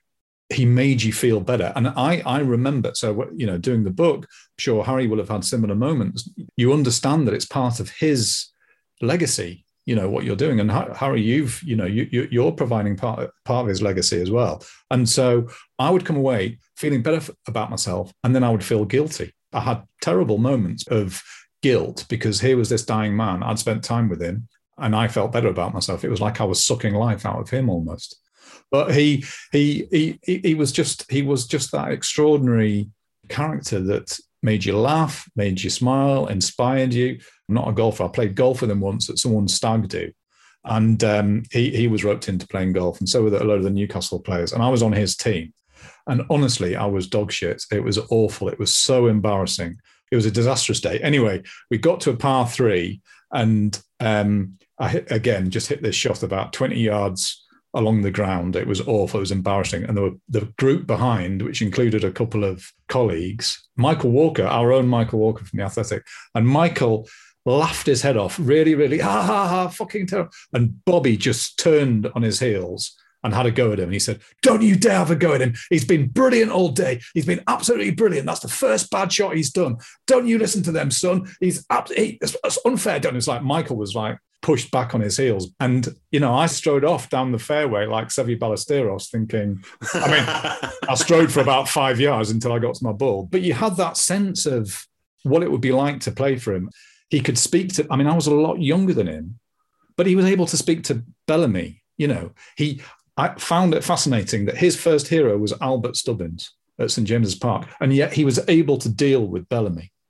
he made you feel better. And I, I remember, so, you know, doing the book, I'm sure Harry will have had similar moments. You understand that it's part of his legacy, you know, what you're doing. And Harry, you've, you know, you, you're providing part, part of his legacy as well. And so I would come away feeling better about myself, and then I would feel guilty. I had terrible moments of guilt because here was this dying man. I'd spent time with him and I felt better about myself. It was like I was sucking life out of him almost. But he he he he was just he was just that extraordinary character that made you laugh, made you smile, inspired you. I'm not a golfer. I played golf with him once at someone's stag do, and um, he he was roped into playing golf, and so were a load of the Newcastle players. And I was on his team, and honestly, I was dog shit. It was awful. It was so embarrassing. It was a disastrous day. Anyway, we got to a par three, and um, I hit, again just hit this shot about twenty yards along the ground. It was awful. It was embarrassing. And there were the group behind, which included a couple of colleagues, Michael Walker, our own Michael Walker from The Athletic. And Michael laughed his head off, really, really, ha, ha, ha, fucking terrible. And Bobby just turned on his heels and had a go at him. And he said, don't you dare have a go at him. He's been brilliant all day. He's been absolutely brilliant. That's the first bad shot he's done. Don't you listen to them, son. He's absolutely, it's unfair. Don't. It's like Michael was like, pushed back on his heels. And, you know, I strode off down the fairway like Seve Ballesteros thinking, I mean, I strode for about five yards until I got to my ball. But you had that sense of what it would be like to play for him. He could speak to, I mean, I was a lot younger than him, but he was able to speak to Bellamy. You know, he, I found it fascinating that his first hero was Albert Stubbins at St James's Park. And yet he was able to deal with Bellamy.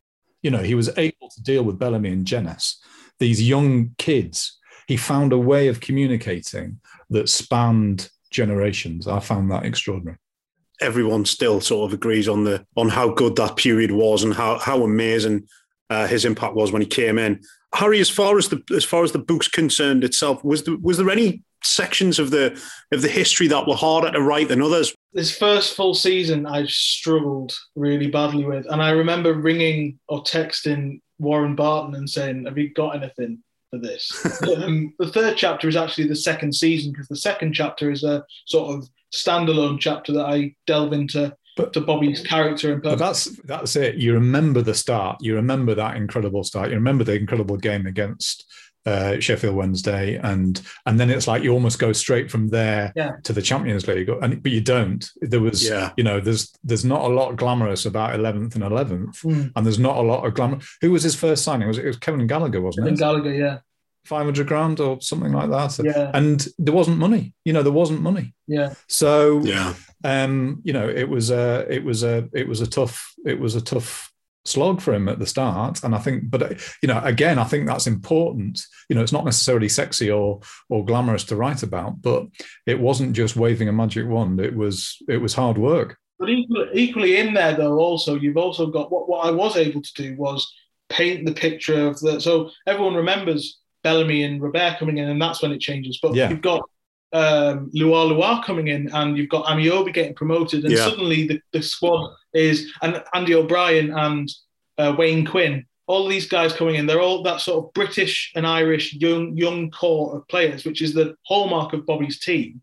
You know, he was able to deal with Bellamy and Jenas, these young kids. He found a way of communicating that spanned generations. I found that extraordinary. Everyone still sort of agrees on the on how good that period was and how how amazing uh, his impact was when he came in. Harry, as far as the as far as the book's concerned itself, was there, was there any sections of the of the history that were harder to write than others? This first full season, I struggled really badly with, and I remember ringing or texting Warren Barton and saying, "Have you got anything for this?" um, the third chapter is actually the second season, because the second chapter is a sort of standalone chapter that I delve into but, to Bobby's character and purpose. But that's that's it. You remember the start. You remember that incredible start. You remember the incredible game against uh, Sheffield Wednesday, and and then it's like you almost go straight from there yeah. to the Champions League, and but you don't. There was, yeah. you know, there's there's not a lot glamorous about eleventh and eleventh, mm. and there's not a lot of glamour. Who was his first signing? Was it, it was Kevin Gallagher, wasn't Kevin it? Gallagher, yeah. five hundred grand or something like that. Yeah. And there wasn't money, you know, there wasn't money. Yeah. So, yeah. um, you know, it was a, it was a, it was a tough, it was a tough slog for him at the start. And I think, but, you know, again, I think that's important. You know, it's not necessarily sexy or, or glamorous to write about, but it wasn't just waving a magic wand. It was, it was hard work. But equally, equally in there, though, also, you've also got what, what I was able to do was paint the picture of the, so everyone remembers Bellamy and Robert coming in, and that's when it changes. But yeah. you've got um, Luar Luar coming in, and you've got Amiobi getting promoted, and yeah. suddenly the, the squad is, and Andy O'Brien and uh, Wayne Quinn, all these guys coming in, they're all that sort of British and Irish young young core of players, which is the hallmark of Bobby's team.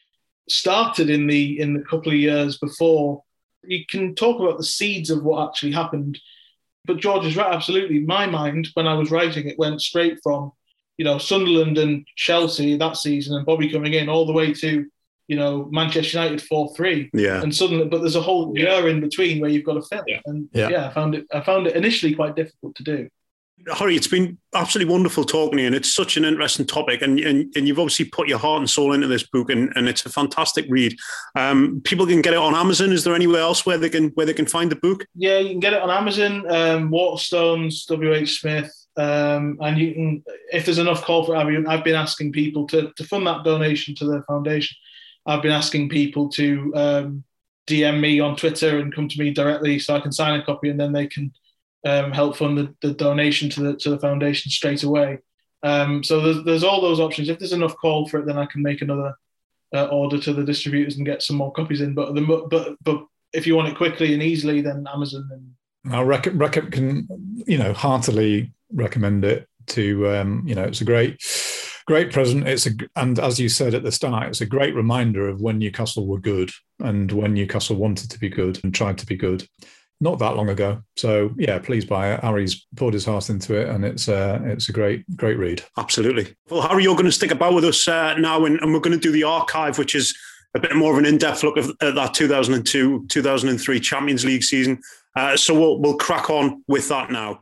Started in the in the couple of years before. You can talk about the seeds of what actually happened, but George is right, absolutely. My mind, when I was writing it, went straight from, you know, Sunderland and Chelsea that season and Bobby coming in all the way to, you know, Manchester United four three. Yeah. And suddenly, but there's a whole year in between where you've got to fill. Yeah. And yeah. yeah, I found it I found it initially quite difficult to do. Harry, it's been absolutely wonderful talking to you, and it's such an interesting topic, and and, and you've obviously put your heart and soul into this book, and, and it's a fantastic read. Um, people can get it on Amazon. Is there anywhere else where they can where they can find the book? Yeah, you can get it on Amazon, um, Waterstones, W H Smith, um, and you can, if there's enough call for it, I mean, I've been asking people to to fund that donation to the foundation. I've been asking people to um, D M me on Twitter and come to me directly so I can sign a copy, and then they can Um, help fund the, the donation to the to the foundation straight away. Um, so there's there's all those options. If there's enough call for it, then I can make another uh, order to the distributors and get some more copies in. But the but but if you want it quickly and easily, then Amazon. And I rec- rec- can you know heartily recommend it to um, you know it's a great great present. It's a and as you said at the start, it's a great reminder of when Newcastle were good and when Newcastle wanted to be good and tried to be good. Not that long ago. So yeah, please buy it. Harry's poured his heart into it, and it's uh, it's a great, great read. Absolutely. Well, Harry, you're going to stick about with us uh, now, and, and we're going to do the archive, which is a bit more of an in-depth look at that two thousand two, two thousand three Champions League season. Uh, so we'll we'll crack on with that now.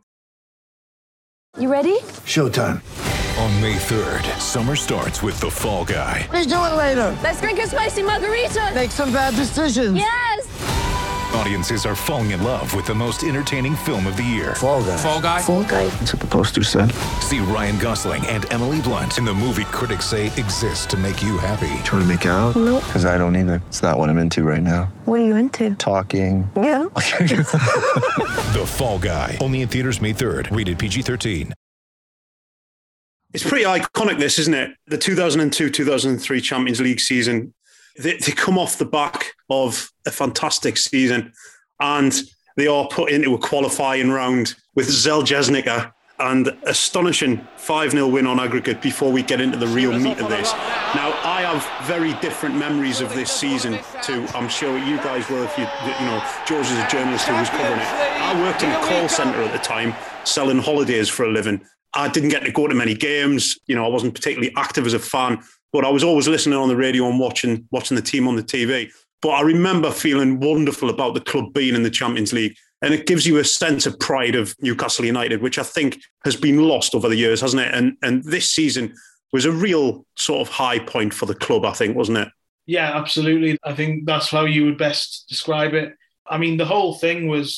You ready? Showtime. On May third, summer starts with The Fall Guy. Let's do it later. Let's drink a spicy margarita. Make some bad decisions. Yes. Audiences are falling in love with the most entertaining film of the year. Fall Guy. Fall Guy? Fall Guy. That's what the poster said. See Ryan Gosling and Emily Blunt in the movie critics say exists to make you happy. Trying to make it out? Nope. Because I don't either. It's not what I'm into right now. What are you into? Talking. Yeah. The Fall Guy. Only in theaters May third. Rated P G thirteen. It's pretty iconic, this, isn't it? The two thousand two, two thousand three Champions League season. They, they come off the back of a fantastic season, and they are put into a qualifying round with Željeznica and astonishing five nil win on aggregate before we get into the real meat of this. Now, I have very different memories of this season to, I'm sure you guys will, if you, you know, George is a journalist who was covering it. I worked in a call centre at the time, selling holidays for a living. I didn't get to go to many games. You know, I wasn't particularly active as a fan, but I was always listening on the radio and watching watching the team on the T V. But I remember feeling wonderful about the club being in the Champions League. And it gives you a sense of pride of Newcastle United, which I think has been lost over the years, hasn't it? And and this season was a real sort of high point for the club, I think, wasn't it? Yeah, absolutely. I think that's how you would best describe it. I mean, the whole thing was,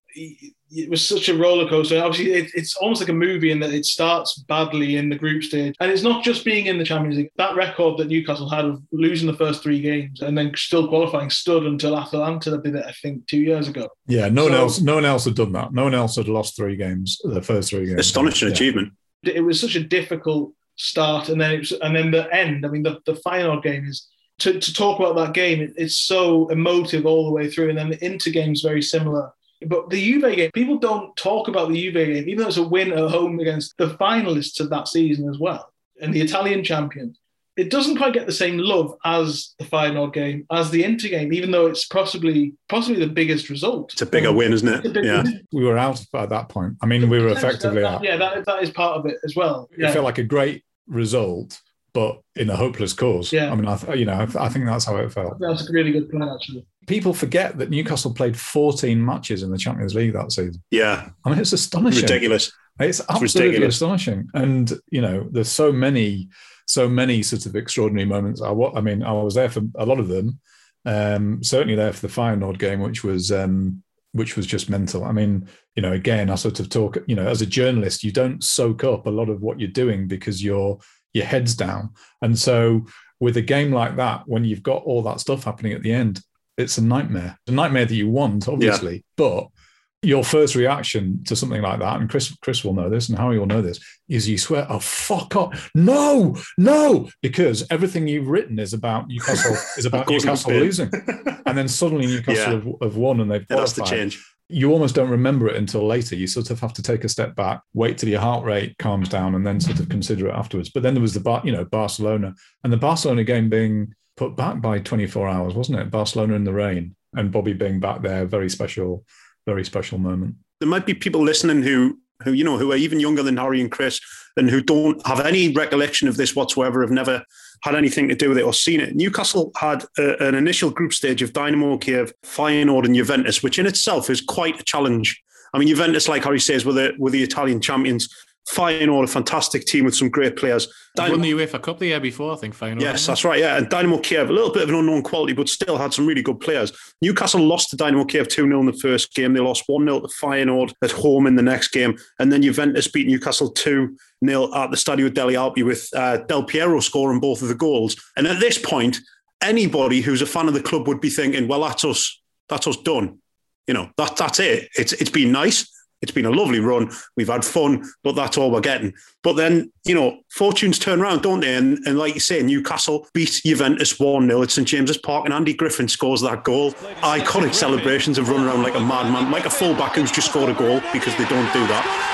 it was such a roller coaster. Obviously, it, it's almost like a movie in that it starts badly in the group stage. And it's not just being in the Champions League. That record that Newcastle had of losing the first three games and then still qualifying stood until Atalanta did it, I think, two years ago. Yeah, no so, one else no one else had done that. No one else had lost three games, the first three games. Astonishing yeah. achievement. It was such a difficult start. And then, it was, and then the end, I mean, the, the final game is, to, to talk about that game, it, it's so emotive all the way through. And then the Inter game is very similar. But the Juve game, people don't talk about the Juve game, even though it's a win at home against the finalists of that season as well, and the Italian champion. It doesn't quite get the same love as the Feyenoord game, as the Inter game, even though it's possibly possibly the biggest result. It's a bigger um, win, isn't it? Big, yeah. We were out by that point. I mean, we were effectively that, out. Yeah, that, that is part of it as well. Yeah. It felt like a great result, but in a hopeless cause. Yeah. I mean, I th- you know, I, th- I think that's how it felt. That's a really good point, actually. People forget that Newcastle played fourteen matches in the Champions League that season. Yeah. I mean, it's astonishing. Ridiculous. It's absolutely it's ridiculous. astonishing. And, you know, there's so many, so many sort of extraordinary moments. I, I mean, I was there for a lot of them. Um, certainly there for the Feyenoord game, which was, um, which was just mental. I mean, you know, again, I sort of talk, you know, as a journalist, you don't soak up a lot of what you're doing because you're, your head's down. And so with a game like that, when you've got all that stuff happening at the end, it's a nightmare. It's a nightmare that you want, obviously, yeah. But your first reaction to something like that, and Chris Chris will know this, and Harry will know this, is you swear, oh, fuck off. No, no, because everything you've written is about Newcastle, is about Newcastle losing. And then suddenly Newcastle yeah. have, have won and they've qualified. That's the change. You almost don't remember it until later. You sort of have to take a step back, wait till your heart rate calms down, and then sort of consider it afterwards. But then there was the, you know, Barcelona, and the Barcelona game being put back by twenty-four hours, wasn't it? Barcelona in the rain, and Bobby being back there, very special, very special moment. There might be people listening who, who you know, who are even younger than Harry and Chris, and who don't have any recollection of this whatsoever, have never had anything to do with it or seen it. Newcastle had a, an initial group stage of Dynamo Kiev, Feyenoord and Juventus, which in itself is quite a challenge. I mean, Juventus, like Harry says, were the, were the Italian champions. Feyenoord, a fantastic team with some great players. Dynamo, won the UEFA Cup the year before, I think, Feyenoord. Yes, that's right, yeah. And Dynamo Kiev, a little bit of an unknown quality, but still had some really good players. Newcastle lost to Dynamo Kiev two nil in the first game. They lost one nil to Feyenoord at home in the next game. And then Juventus beat Newcastle two nil at the Stadio degli Alpi with uh, Del Piero scoring both of the goals. And at this point, anybody who's a fan of the club would be thinking, well, that's us. That's us done. You know, that, that's it. It's It's been nice. It's been a lovely run. We've had fun, but that's all we're getting. But then, you know, fortunes turn around, don't they? And, and like you say, Newcastle beat Juventus one nil at St James's Park, and Andy Griffin scores that goal. Iconic celebrations of running around like a madman, like a fullback who's just scored a goal, because they don't do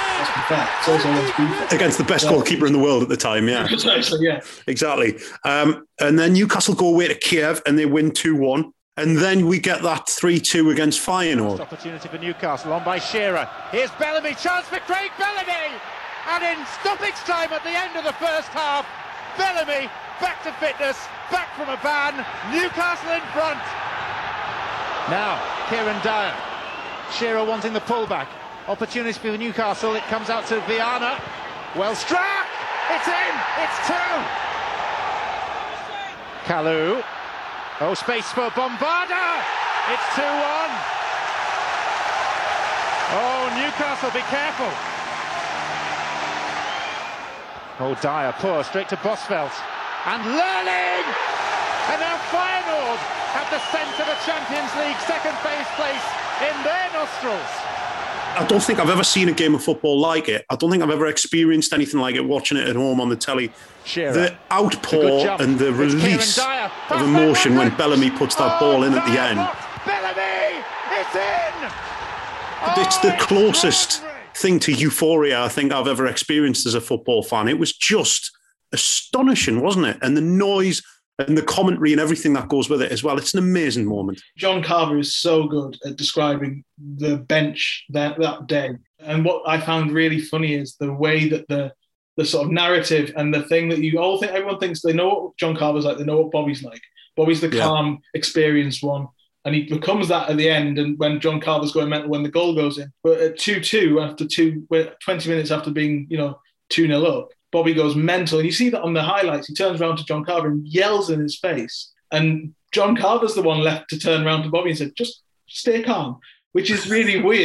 that. Against the best yeah. goalkeeper in the world at the time, yeah. Precisely, yeah. Exactly. Um, and then Newcastle go away to Kiev and they win two one. And then we get that three two against Feyenoord. Opportunity for Newcastle on by Shearer. Here's Bellamy, chance for Craig Bellamy! And in stoppage time at the end of the first half, Bellamy back to fitness, back from a ban, Newcastle in front. Now, Kieran Dyer. Shearer wanting the pullback. Opportunity for Newcastle, it comes out to Viana. Well struck! It's in! It's two! Kalou. Oh, space for Bombarda! It's two one! Oh, Newcastle, be careful! Oh, Dyer, poor, straight to Bosvelt. And Lerling! And now Feyenoord have the scent of a Champions League second phase place in their nostrils. I don't think I've ever seen a game of football like it. I don't think I've ever experienced anything like it watching it at home on the telly. Shearer. The outpour and the release of emotion when Bellamy puts that ball in at the end. Bellamy! It's in! Oh, it's the closest thing to euphoria I think I've ever experienced as a football fan. It was just astonishing, wasn't it? And the noise and the commentary and everything that goes with it as well. It's an amazing moment. John Carver is so good at describing the bench that, that day. And what I found really funny is the way that the the sort of narrative and the thing that you all think, everyone thinks they know what John Carver's like, they know what Bobby's like. Bobby's the yeah. calm, experienced one. And he becomes that at the end, and when John Carver's going mental when the goal goes in. But at two two, after two, twenty minutes after being, you know, two nil up, Bobby goes mental. And you see that on the highlights. He turns around to John Carver and yells in his face. And John Carver's the one left to turn around to Bobby and say, just stay calm, which is really weird.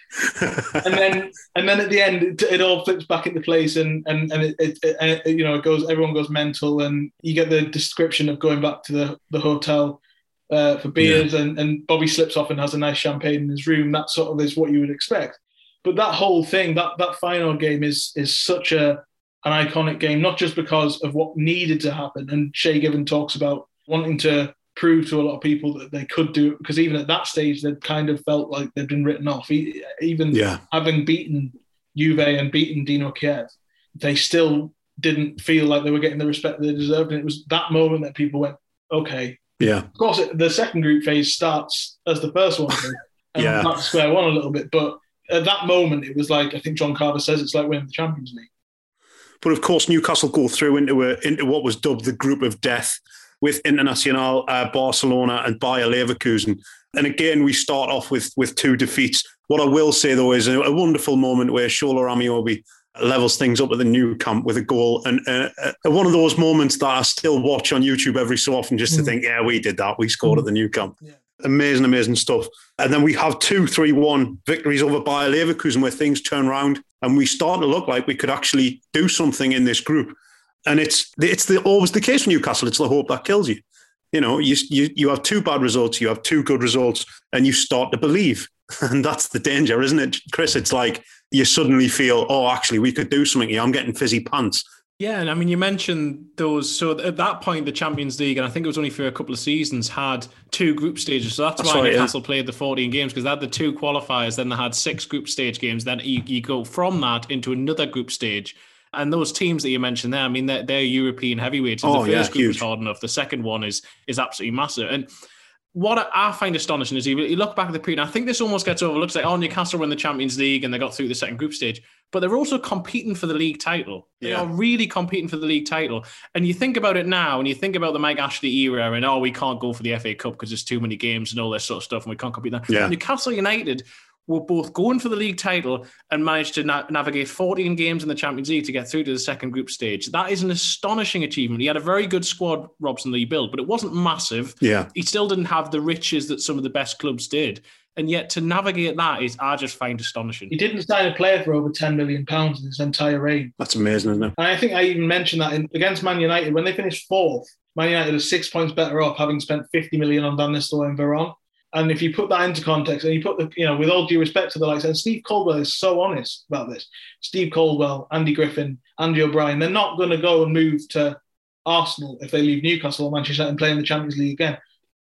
and then and then at the end, it, it all flips back into place, and and and it, it, it, you know it goes. Everyone goes mental, and you get the description of going back to the the hotel uh, for beers, yeah. and and Bobby slips off and has a nice champagne in his room. That sort of is what you would expect. But that whole thing, that that final game is is such a an iconic game, not just because of what needed to happen. And Shay Given talks about wanting to prove to a lot of people that they could do it, because even at that stage, they'd kind of felt like they'd been written off. Even yeah. having beaten Juve and beaten Dino Kiev, they still didn't feel like they were getting the respect they deserved. And it was that moment that people went, okay. Yeah. Of course, it, the second group phase starts as the first one. And yeah. back to square one a little bit. But at that moment, it was like, I think John Carver says, it's like winning the Champions League. But of course, Newcastle go through into a, into what was dubbed the group of death with Internacional, uh, Barcelona and Bayer Leverkusen. And again, we start off with with two defeats. What I will say, though, is a, a wonderful moment where Shola Amiobi levels things up at the Nou Camp with a goal. And uh, uh, one of those moments that I still watch on YouTube every so often just to mm. think, yeah, we did that. We scored mm. at the Nou Camp. Yeah. Amazing, amazing stuff. And then we have two three one victories over Bayer Leverkusen where things turn around and we start to look like we could actually do something in this group. And it's it's the, always the case for Newcastle. It's the hope that kills you. You know, you, you you have two bad results, you have two good results, and you start to believe. And that's the danger, isn't it, Chris? It's like you suddenly feel, oh, actually, we could do something here. I'm getting fizzy pants. Yeah, and I mean, you mentioned those. So at that point, the Champions League, and I think it was only for a couple of seasons, had two group stages. So that's, that's why right, Newcastle yeah. played the fourteen games, because they had the two qualifiers. Then they had six group stage games. Then you, you go from that into another group stage. And those teams that you mentioned there, I mean, they're, they're European heavyweights. Oh, the first yeah, group huge. is hard enough. The second one is is absolutely massive. And what I find astonishing is you look back at the period, and I think this almost gets overlooked. Like, oh, Newcastle won the Champions League and they got through the second group stage. But they're also competing for the league title. They yeah. are really competing for the league title. And you think about it now, and you think about the Mike Ashley era, and, oh, we can't go for the F A Cup because there's too many games and all this sort of stuff, and we can't compete there. Yeah. Newcastle United were both going for the league title and managed to na- navigate fourteen games in the Champions League to get through to the second group stage. That is an astonishing achievement. He had a very good squad, Robson Lee built, but it wasn't massive. Yeah. He still didn't have the riches that some of the best clubs did. And yet to navigate that is, I just find astonishing. He didn't sign a player for over ten million pounds in his entire reign. That's amazing, isn't it? And I think I even mentioned that in, against Man United, when they finished fourth, Man United was six points better off, having spent fifty million on Van Nistelrooy and Veron. And if you put that into context, and you put the, you know, with all due respect to the likes, and Steve Caldwell is so honest about this. Steve Caldwell, Andy Griffin, Andy O'Brien, they're not going to go and move to Arsenal if they leave Newcastle or Manchester United and play in the Champions League again.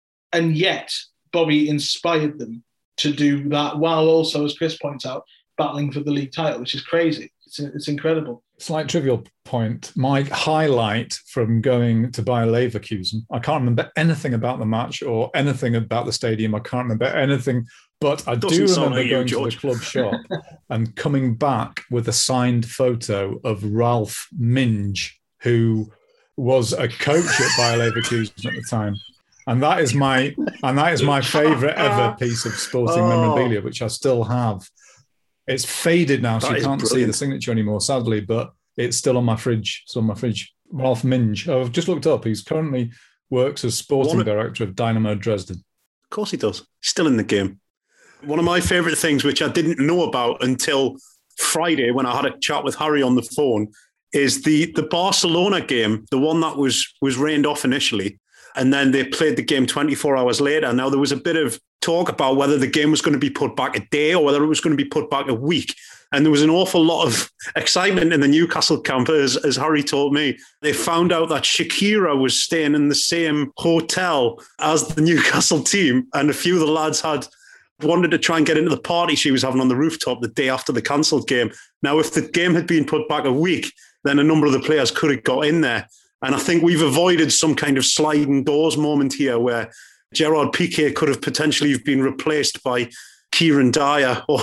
And yet, Bobby inspired them to do that while also, as Chris points out, battling for the league title, which is crazy. It's, it's incredible. Slight trivial point. My highlight from going to Bayer Leverkusen, I can't remember anything about the match or anything about the stadium. I can't remember anything, but I do remember like going you, to the club shop and coming back with a signed photo of Ralph Minge, who was a coach at Bayer Leverkusen at the time. And that is my and that is my favourite ever piece of sporting oh. memorabilia, which I still have. It's faded now, so that you can't brilliant. see the signature anymore, sadly, but it's still on my fridge. It's on my fridge. Ralph Minge. I've just looked up. He's currently works as sporting of, director of Dynamo Dresden. Of course he does. Still in the game. One of my favourite things, which I didn't know about until Friday when I had a chat with Harry on the phone, is the the Barcelona game, the one that was was rained off initially. And then they played the game twenty-four hours later. Now, there was a bit of talk about whether the game was going to be put back a day or whether it was going to be put back a week. And there was an awful lot of excitement in the Newcastle camp, as, as Harry told me. They found out that Shakira was staying in the same hotel as the Newcastle team. And a few of the lads had wanted to try and get into the party she was having on the rooftop the day after the cancelled game. Now, if the game had been put back a week, then a number of the players could have got in there. And I think we've avoided some kind of sliding doors moment here where Gerard Piqué could have potentially been replaced by Kieran Dyer or,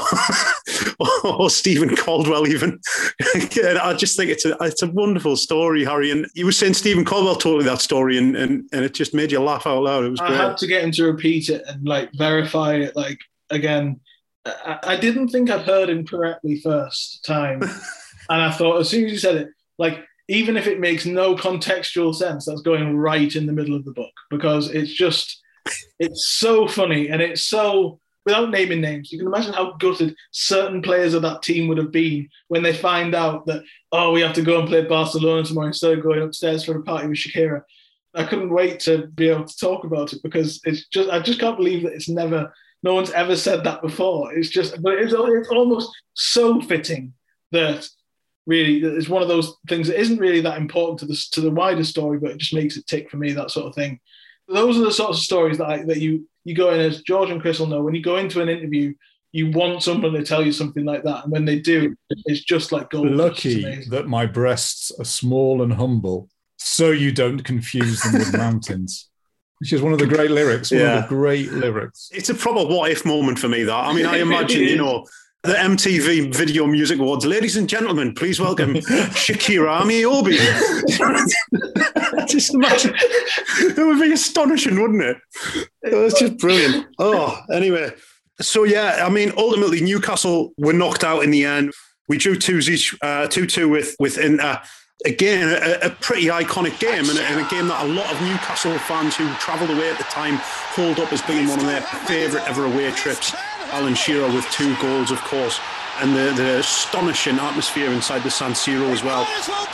or Stephen Caldwell even. I just think it's a it's a wonderful story, Harry. And you were saying Stephen Caldwell told you that story and, and, and it just made you laugh out loud. It was I great. had to get him to repeat it and like verify it like again. I, I didn't think I'd heard him correctly first time. And I thought as soon as you said it, like, even if it makes no contextual sense, that's going right in the middle of the book because it's just, it's so funny and it's so without naming names, you can imagine how gutted certain players of that team would have been when they find out that, oh, we have to go and play Barcelona tomorrow instead of going upstairs for a party with Shakira. I couldn't wait to be able to talk about it because it's just, I just can't believe that it's never, no one's ever said that before. It's just, but it's, it's almost so fitting that really it's one of those things that isn't really that important to the, to the wider story, but it just makes it tick for me, that sort of thing. Those are the sorts of stories that I, that you, you go in, as George and Chris will know, when you go into an interview, you want someone to tell you something like that. And when they do, it's just like gold. Lucky that my breasts are small and humble, so you don't confuse them with mountains. Which is one of the great lyrics, one yeah. of the great lyrics. It's a proper what-if moment for me, that. I mean, I imagine, you know, the M T V Video Music Awards. Ladies and gentlemen, please welcome Shakira Amiobi. Just imagine. It would be astonishing, wouldn't it? It's just brilliant. Oh, anyway. So, yeah, I mean, ultimately, Newcastle were knocked out in the end. We drew twos each, uh, two two with, with Inter. Again, a, a pretty iconic game, and a, and a game that a lot of Newcastle fans who travelled away at the time hold up as being one of their favourite ever away trips. Alan Shearer with two goals, of course, and the, the astonishing atmosphere inside the San Siro as well.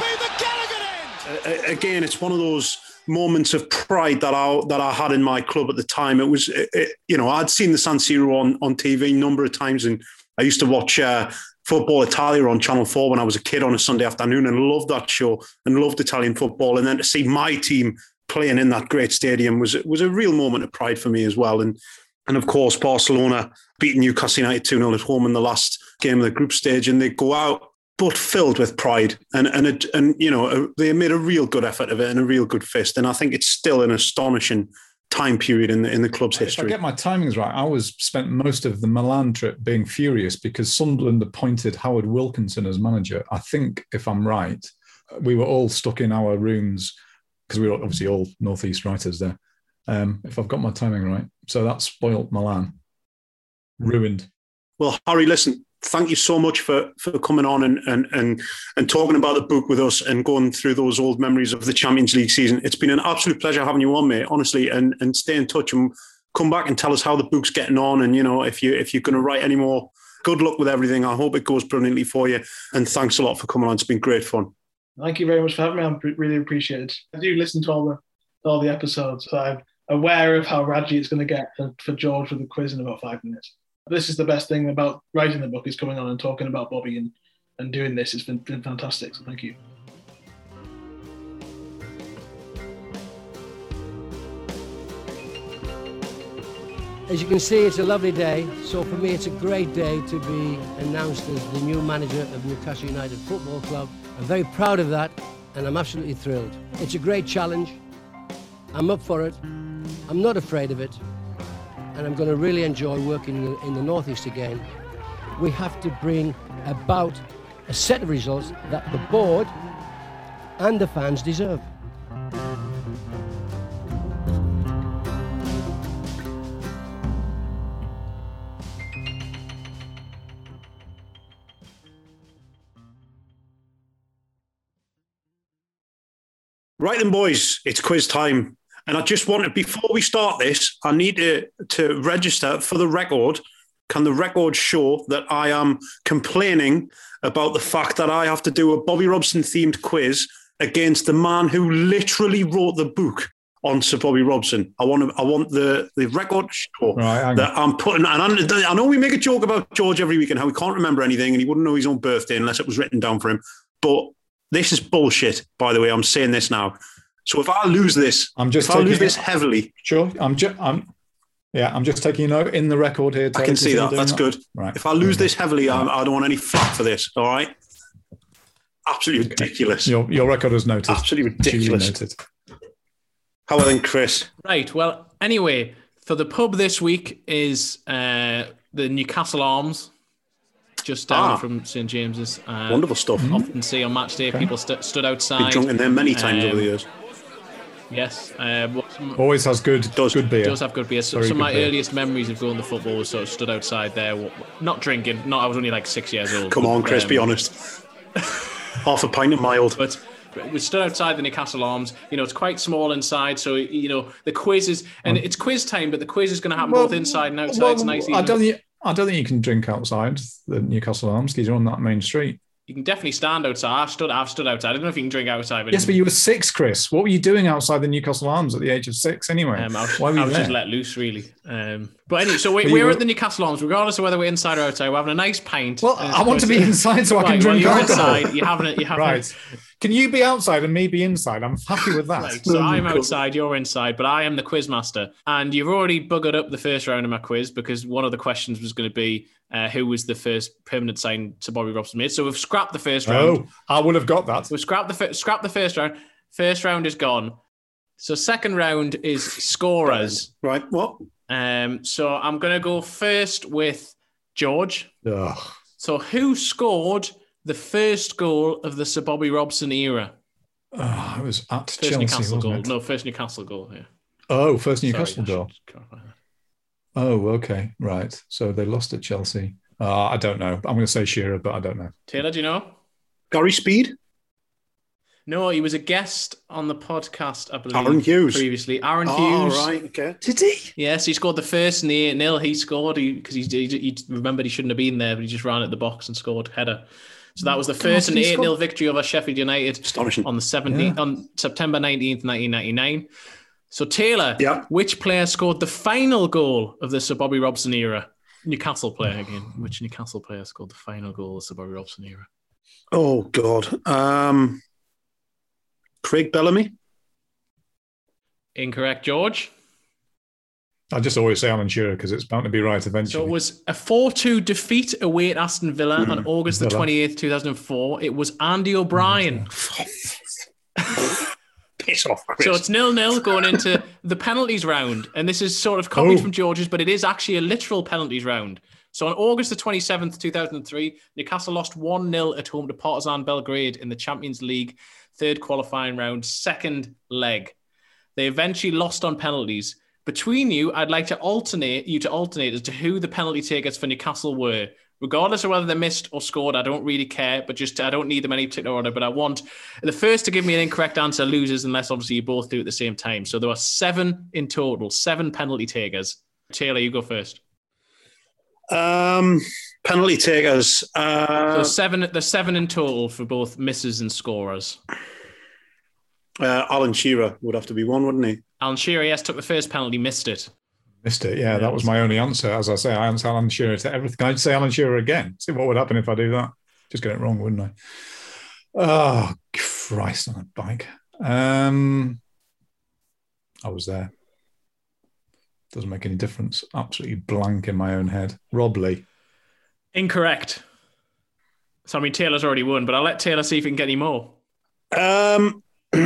Uh, again, it's one of those moments of pride that I that I had in my club at the time. It was, it, it, you know, I'd seen the San Siro on, on T V a number of times, and I used to watch uh, Football Italia on Channel four when I was a kid on a Sunday afternoon, and loved that show and loved Italian football. And then to see my team playing in that great stadium was was a real moment of pride for me as well. And and of course, Barcelona beating Newcastle United two nil at home in the last game of the group stage, and they go out but filled with pride, and and and, and you know, they made a real good effort of it and a real good fist. And I think it's still an astonishing time period in the in the club's history. If I get my timings right, I was spent most of the Milan trip being furious because Sunderland appointed Howard Wilkinson as manager. I think, if I'm right, we were all stuck in our rooms because we were obviously all Northeast writers there. Um, if I've got my timing right, so that spoilt Milan, ruined. Well, Harry, listen, thank you so much for for coming on and and and and talking about the book with us and going through those old memories of the Champions League season. It's been an absolute pleasure having you on, mate, honestly, and and stay in touch and come back and tell us how the book's getting on. And, you know, if you if you're going to write any more, good luck with everything. I hope it goes brilliantly for you. And thanks a lot for coming on. It's been great fun. Thank you very much for having me. I really appreciate it. I do listen to all the all the episodes, so I'm aware of how radgy it's going to get for, for George with the quiz in about five minutes. This is the best thing about writing the book, is coming on and talking about Bobby and, and doing this. It's been, been fantastic, so thank you. As you can see, it's a lovely day. So for me, it's a great day to be announced as the new manager of Newcastle United Football Club. I'm very proud of that, and I'm absolutely thrilled. It's a great challenge. I'm up for it. I'm not afraid of it. And I'm going to really enjoy working in the, in the Northeast again. We have to bring about a set of results that the board and the fans deserve. Right then, boys, it's quiz time. And I just wanted, before we start this, I need to, to register for the record. Can the record show that I am complaining about the fact that I have to do a Bobby Robson-themed quiz against the man who literally wrote the book on Sir Bobby Robson? I want to, I want the, the record to show right, that I'm putting, and I, I know we make a joke about George every week and how he can't remember anything and he wouldn't know his own birthday unless it was written down for him. But this is bullshit, by the way. I'm saying this now. So if I lose this, I'm just if I lose this heavily. Sure, I'm just, I'm, yeah, I'm just taking a note in the record here. I can see that. That's that. good. Right. If I lose okay. this heavily, right. I don't want any flack for this. All right. Absolutely okay. ridiculous. Your your record is noted. Absolutely ridiculous. Noted. How about then, Chris? Right. Well, anyway, for the pub this week is uh, the Newcastle Arms. Just down ah, from Saint James's. Um, wonderful stuff. Often see on match day, okay. people st- stood outside. Been drunk in there many times um, over the years. Yes. Um, some, Always has good, does, good beer. Does have good beer. So, some of my beer. earliest memories of going to football was sort of stood outside there, not drinking. Not, I was only like six years old. Come on, Chris, um, be honest. Half a pint of mild. But we stood outside the Newcastle Arms. You know, it's quite small inside, so you know the quiz is, and it's quiz time, but the quiz is going to happen Well, both inside and outside. Well, it's nice. I don't think I don't think you can drink outside the Newcastle Arms because you're on that main street. You can definitely stand outside. I've stood. I've stood outside. I don't know if you can drink outside. But Yes, but you were six, Chris. What were you doing outside the Newcastle Arms at the age of six, anyway? Um, I was, Why were you I was there? just let loose, really. Um, but anyway, so we, But we're you were- at the Newcastle Arms, regardless of whether we're inside or outside. We're having a nice pint. Well, Uh, I want to be inside so I can right, drink well, you're alcohol. inside. You haven't. You haven't. Right. Can you be outside and me be inside? I'm happy with that. Right, so I'm outside, you're inside, but I am the quiz master. And you've already buggered up the first round of my quiz because one of the questions was going to be uh, who was the first permanent sign to Bobby Robson made. So we've scrapped the first round. Oh, I would have got that. We've scrapped the, fir- scrapped the first round. First round is gone. So second round is scorers. Right, what? Um, so I'm going to go first with George. Ugh. So who scored the first goal of the Sir Bobby Robson era? Oh, it was at First Chelsea, Newcastle wasn't goal. it? No, first Newcastle goal, yeah. Oh, first Sorry, Newcastle I goal. should clarify that. Oh, okay, right. So they lost at Chelsea. Uh, I don't know. I'm going to say Shearer, but I don't know. Taylor, do you know? Gary Speed? No, he was a guest on the podcast, I believe. Aaron Hughes. Previously. Aaron Oh, Hughes. right, okay. Did he? Yes, he scored the first in the eight nil. He scored because he, he, he remembered he shouldn't have been there, but he just ran at the box and scored header. So that was the first in the eight nil victory over Sheffield United Astonishing. on the seventeenth Yeah. on September nineteenth, nineteen ninety-nine. So Taylor, Yeah. which player scored the final goal of the Sir Bobby Robson era? Newcastle player again. Which Newcastle player scored the final goal of the Sir Bobby Robson era? Oh, God. Um, Craig Bellamy? Incorrect, George. I just always say Alan Shearer because it's bound to be right eventually. So it was a four two defeat away at Aston Villa on August the Villa. twenty-eighth, two thousand four. It was Andy O'Brien. Piss off, Chris. So it's nil-nil going into the penalties round. And this is sort of copied Oh. from George's, but it is actually a literal penalties round. So on August the twenty-seventh, two thousand three, Newcastle lost one nil at home to Partizan Belgrade in the Champions League third qualifying round, second leg. They eventually lost on penalties. Between you, I'd like to alternate you to alternate as to who the penalty takers for Newcastle were. Regardless of whether they missed or scored, I don't really care, but just I don't need them in any particular order. But I want the first to give me an incorrect answer loses, unless obviously you both do it at the same time. So there are seven in total, seven penalty takers. Taylor, you go first. Um, penalty takers. Uh, So seven, there's seven in total for both misses and scorers. uh, Alan Shearer would have to be one, wouldn't he? Alan Shearer, yes, took the first penalty, missed it. Missed it. Yeah, that was my only answer. As I say, I answer Alan Shearer to everything. Can I just say Alan Shearer again? See what would happen if I do that? Just get it wrong, wouldn't I? Oh, Christ on a bike. Um, I was there. Doesn't make any difference. Absolutely blank in my own head. Rob Lee. Incorrect. So, I mean, Taylor's already won, but I'll let Taylor see if he can get any more. Um,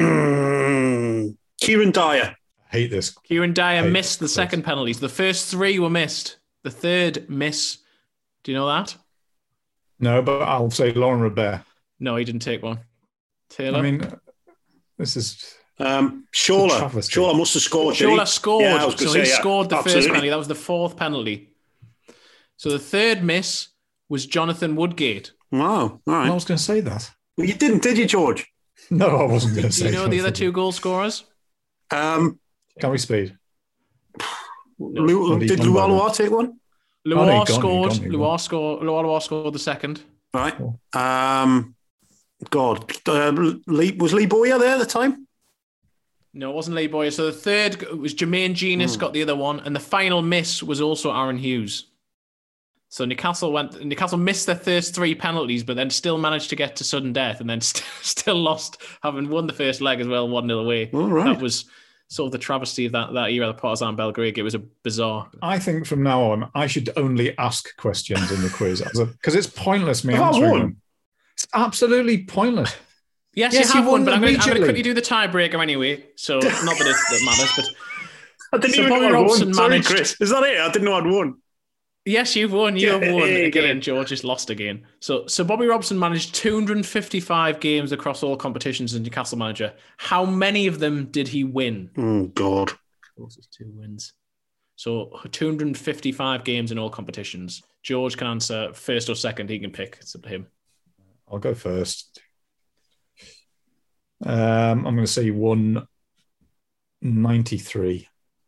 Kieran Dyer. I hate this. Kieran Dyer Hate missed the this. second penalties. The first three were missed. The third miss. Do you know that? No, but I'll say Lauren Robert. No, he didn't take one. Taylor? I mean, this is... Um, It's a Shola. travesty. Shola must have scored. did he? Shola scored. Yeah, I was so gonna he say, yeah. scored the Absolutely. first penalty. That was the fourth penalty. So the third miss was Jonathan Woodgate. Wow. All right. I was going to say that. Well, you didn't, did you, George? No, I wasn't going Do to say you know the other Jonathan. two goal scorers? Um, Gary Speed. Lu- Bloody did gone by Lualua take one? Luar Oh, no, gone, scored. gone, gone. Luar scored. Luar Luar scored the second. Right. Um, God. Uh, Lee, was Lee Boyer there at the time? No, it wasn't Lee Boyer. So the third g- was Jermaine Genius got the other one, and the final miss was also Aaron Hughes. So Newcastle went. Newcastle missed their first three penalties, but then still managed to get to sudden death, and then st- still lost, having won the first leg as well, one nil away. All right. That was sort of the travesty of that that era, the Partizan Belgrade. It was a bizarre. I think from now on, I should only ask questions in the quiz because it's pointless me Have I answering won? them. It's absolutely pointless. Yes, Yes, you have you one, won but I'm going to immediately. quickly do the tiebreaker anyway. So not that it that matters, but I didn't So even Bobby know I'd Robson won. Sorry, managed- Chris. Is that it? I didn't know I'd won. yes, you've won. You have won Yay. again. George has lost again. So, so Bobby Robson managed two hundred fifty-five games across all competitions as Newcastle manager. How many of them did he win? Oh, God. Closest two wins. So two hundred fifty-five games in all competitions. George can answer first or second. He can pick. It's up to him. I'll go first. Um, I'm going to say he won ninety-three.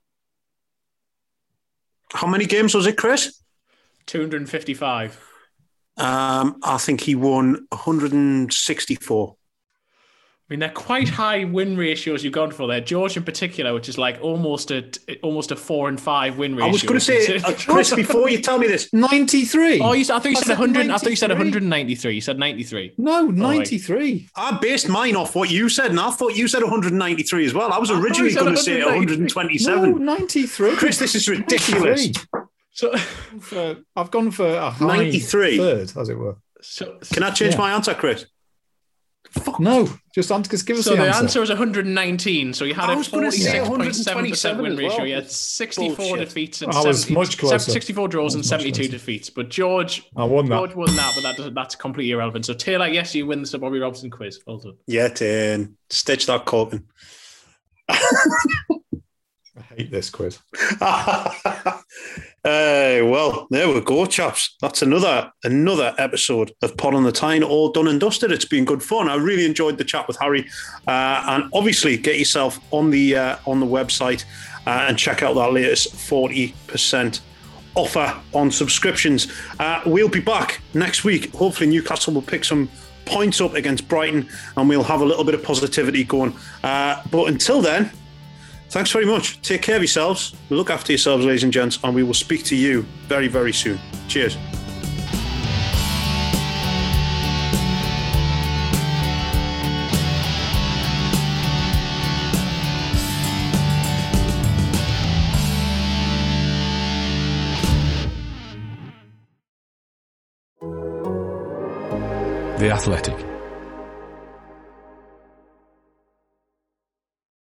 How many games was it, Chris? two hundred fifty-five. Um, I think he won one hundred sixty-four. I mean, they're quite high win ratios you've gone for there. George in particular, which is like almost a almost a four and five win ratio. I was going to say, uh, Chris, before you tell me this, ninety-three. Oh, you, I thought you I said said one hundred. I thought you said ninety-three. one hundred ninety-three. You said ninety-three. No, ninety-three. I based mine off what you said, and I thought you said one hundred ninety-three as well. I was originally going to say one hundred twenty-seven. No, ninety-three. Chris, this is ridiculous. ninety-three. So for, I've gone for a high ninety-three. third, as it were. So, Can I change yeah. my answer, Chris? No, just answer, give us so the, the answer. answer was one hundred nineteen. So you had I a was gonna say forty-six point seven percent win as well. ratio. You had sixty-four Bullshit. defeats and I was seventy, much closer. sixty-four draws and I was much seventy-two closer. defeats. But George, I won that. George won that, but that doesn't, that's completely irrelevant. So Taylor, yes, you win the Sir Bobby Robson quiz. Well done. Yeah, ten. Stitch that corking. I hate this quiz. Uh, well, there we go, chaps. That's another another episode of Pod on the Tyne, all done and dusted. It's been good fun. I really enjoyed the chat with Harry, uh, and obviously get yourself on the uh, on the website uh, and check out that latest forty percent offer on subscriptions. Uh, we'll be back next week. Hopefully, Newcastle will pick some points up against Brighton, and we'll have a little bit of positivity going. Uh, but until then. Thanks very much. Take care of yourselves. Look after yourselves, ladies and gents, and we will speak to you very, very soon. Cheers. The Athletic.